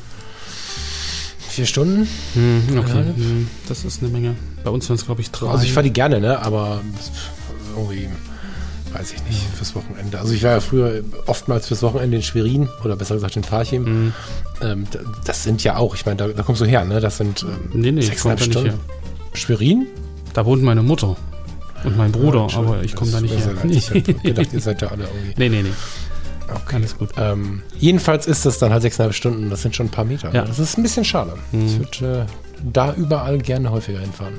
vier Stunden. Mhm, okay, mhm. Das ist eine Menge. Bei uns waren es, glaube ich, drei. Also ich fahre die gerne, ne? Aber irgendwie, weiß ich nicht, fürs Wochenende. Also ich war ja früher oftmals fürs Wochenende in Schwerin oder besser gesagt in Parchim. Mhm. Ähm, das sind ja auch, ich meine, da, da kommst du her, ne? Das sind ähm, nee, nee, sechseinhalb Stunden. Schwerin? Da wohnt meine Mutter und mein Bruder, ja, aber ich komme da nicht her. Ich habe gedacht, ihr seid da alle irgendwie. Nee, nee, nee. Okay. Alles gut. Ähm, jedenfalls ist das dann halt sechseinhalb Stunden, das sind schon ein paar Meter. Ja. Das ist ein bisschen schade. Mhm. Ich würde äh, da überall gerne häufiger hinfahren.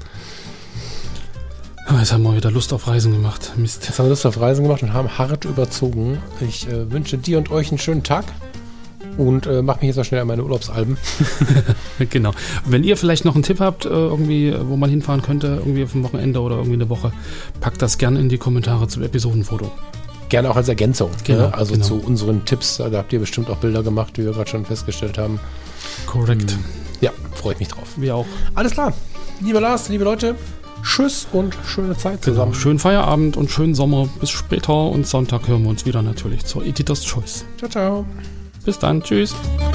Jetzt haben wir wieder Lust auf Reisen gemacht. Mist. Jetzt haben wir Lust auf Reisen gemacht und haben hart überzogen. Ich äh, wünsche dir und euch einen schönen Tag. und äh, mache mich jetzt auch schnell an meine Urlaubsalben. Genau. Wenn ihr vielleicht noch einen Tipp habt, äh, irgendwie, wo man hinfahren könnte, irgendwie auf dem Wochenende oder irgendwie eine Woche, packt das gerne in die Kommentare zum Episodenfoto. Gerne auch als Ergänzung. Genau, ne? Also genau. zu unseren Tipps, da habt ihr bestimmt auch Bilder gemacht, wie wir gerade schon festgestellt haben. Korrekt. Ja, freue ich mich drauf. Wir auch. Alles klar. Lieber Lars, liebe Leute, tschüss und schöne Zeit Genau. zusammen. Schönen Feierabend und schönen Sommer. Bis später und Sonntag hören wir uns wieder natürlich zur Editor's Choice. Ciao, ciao. Bis dann. Tschüss.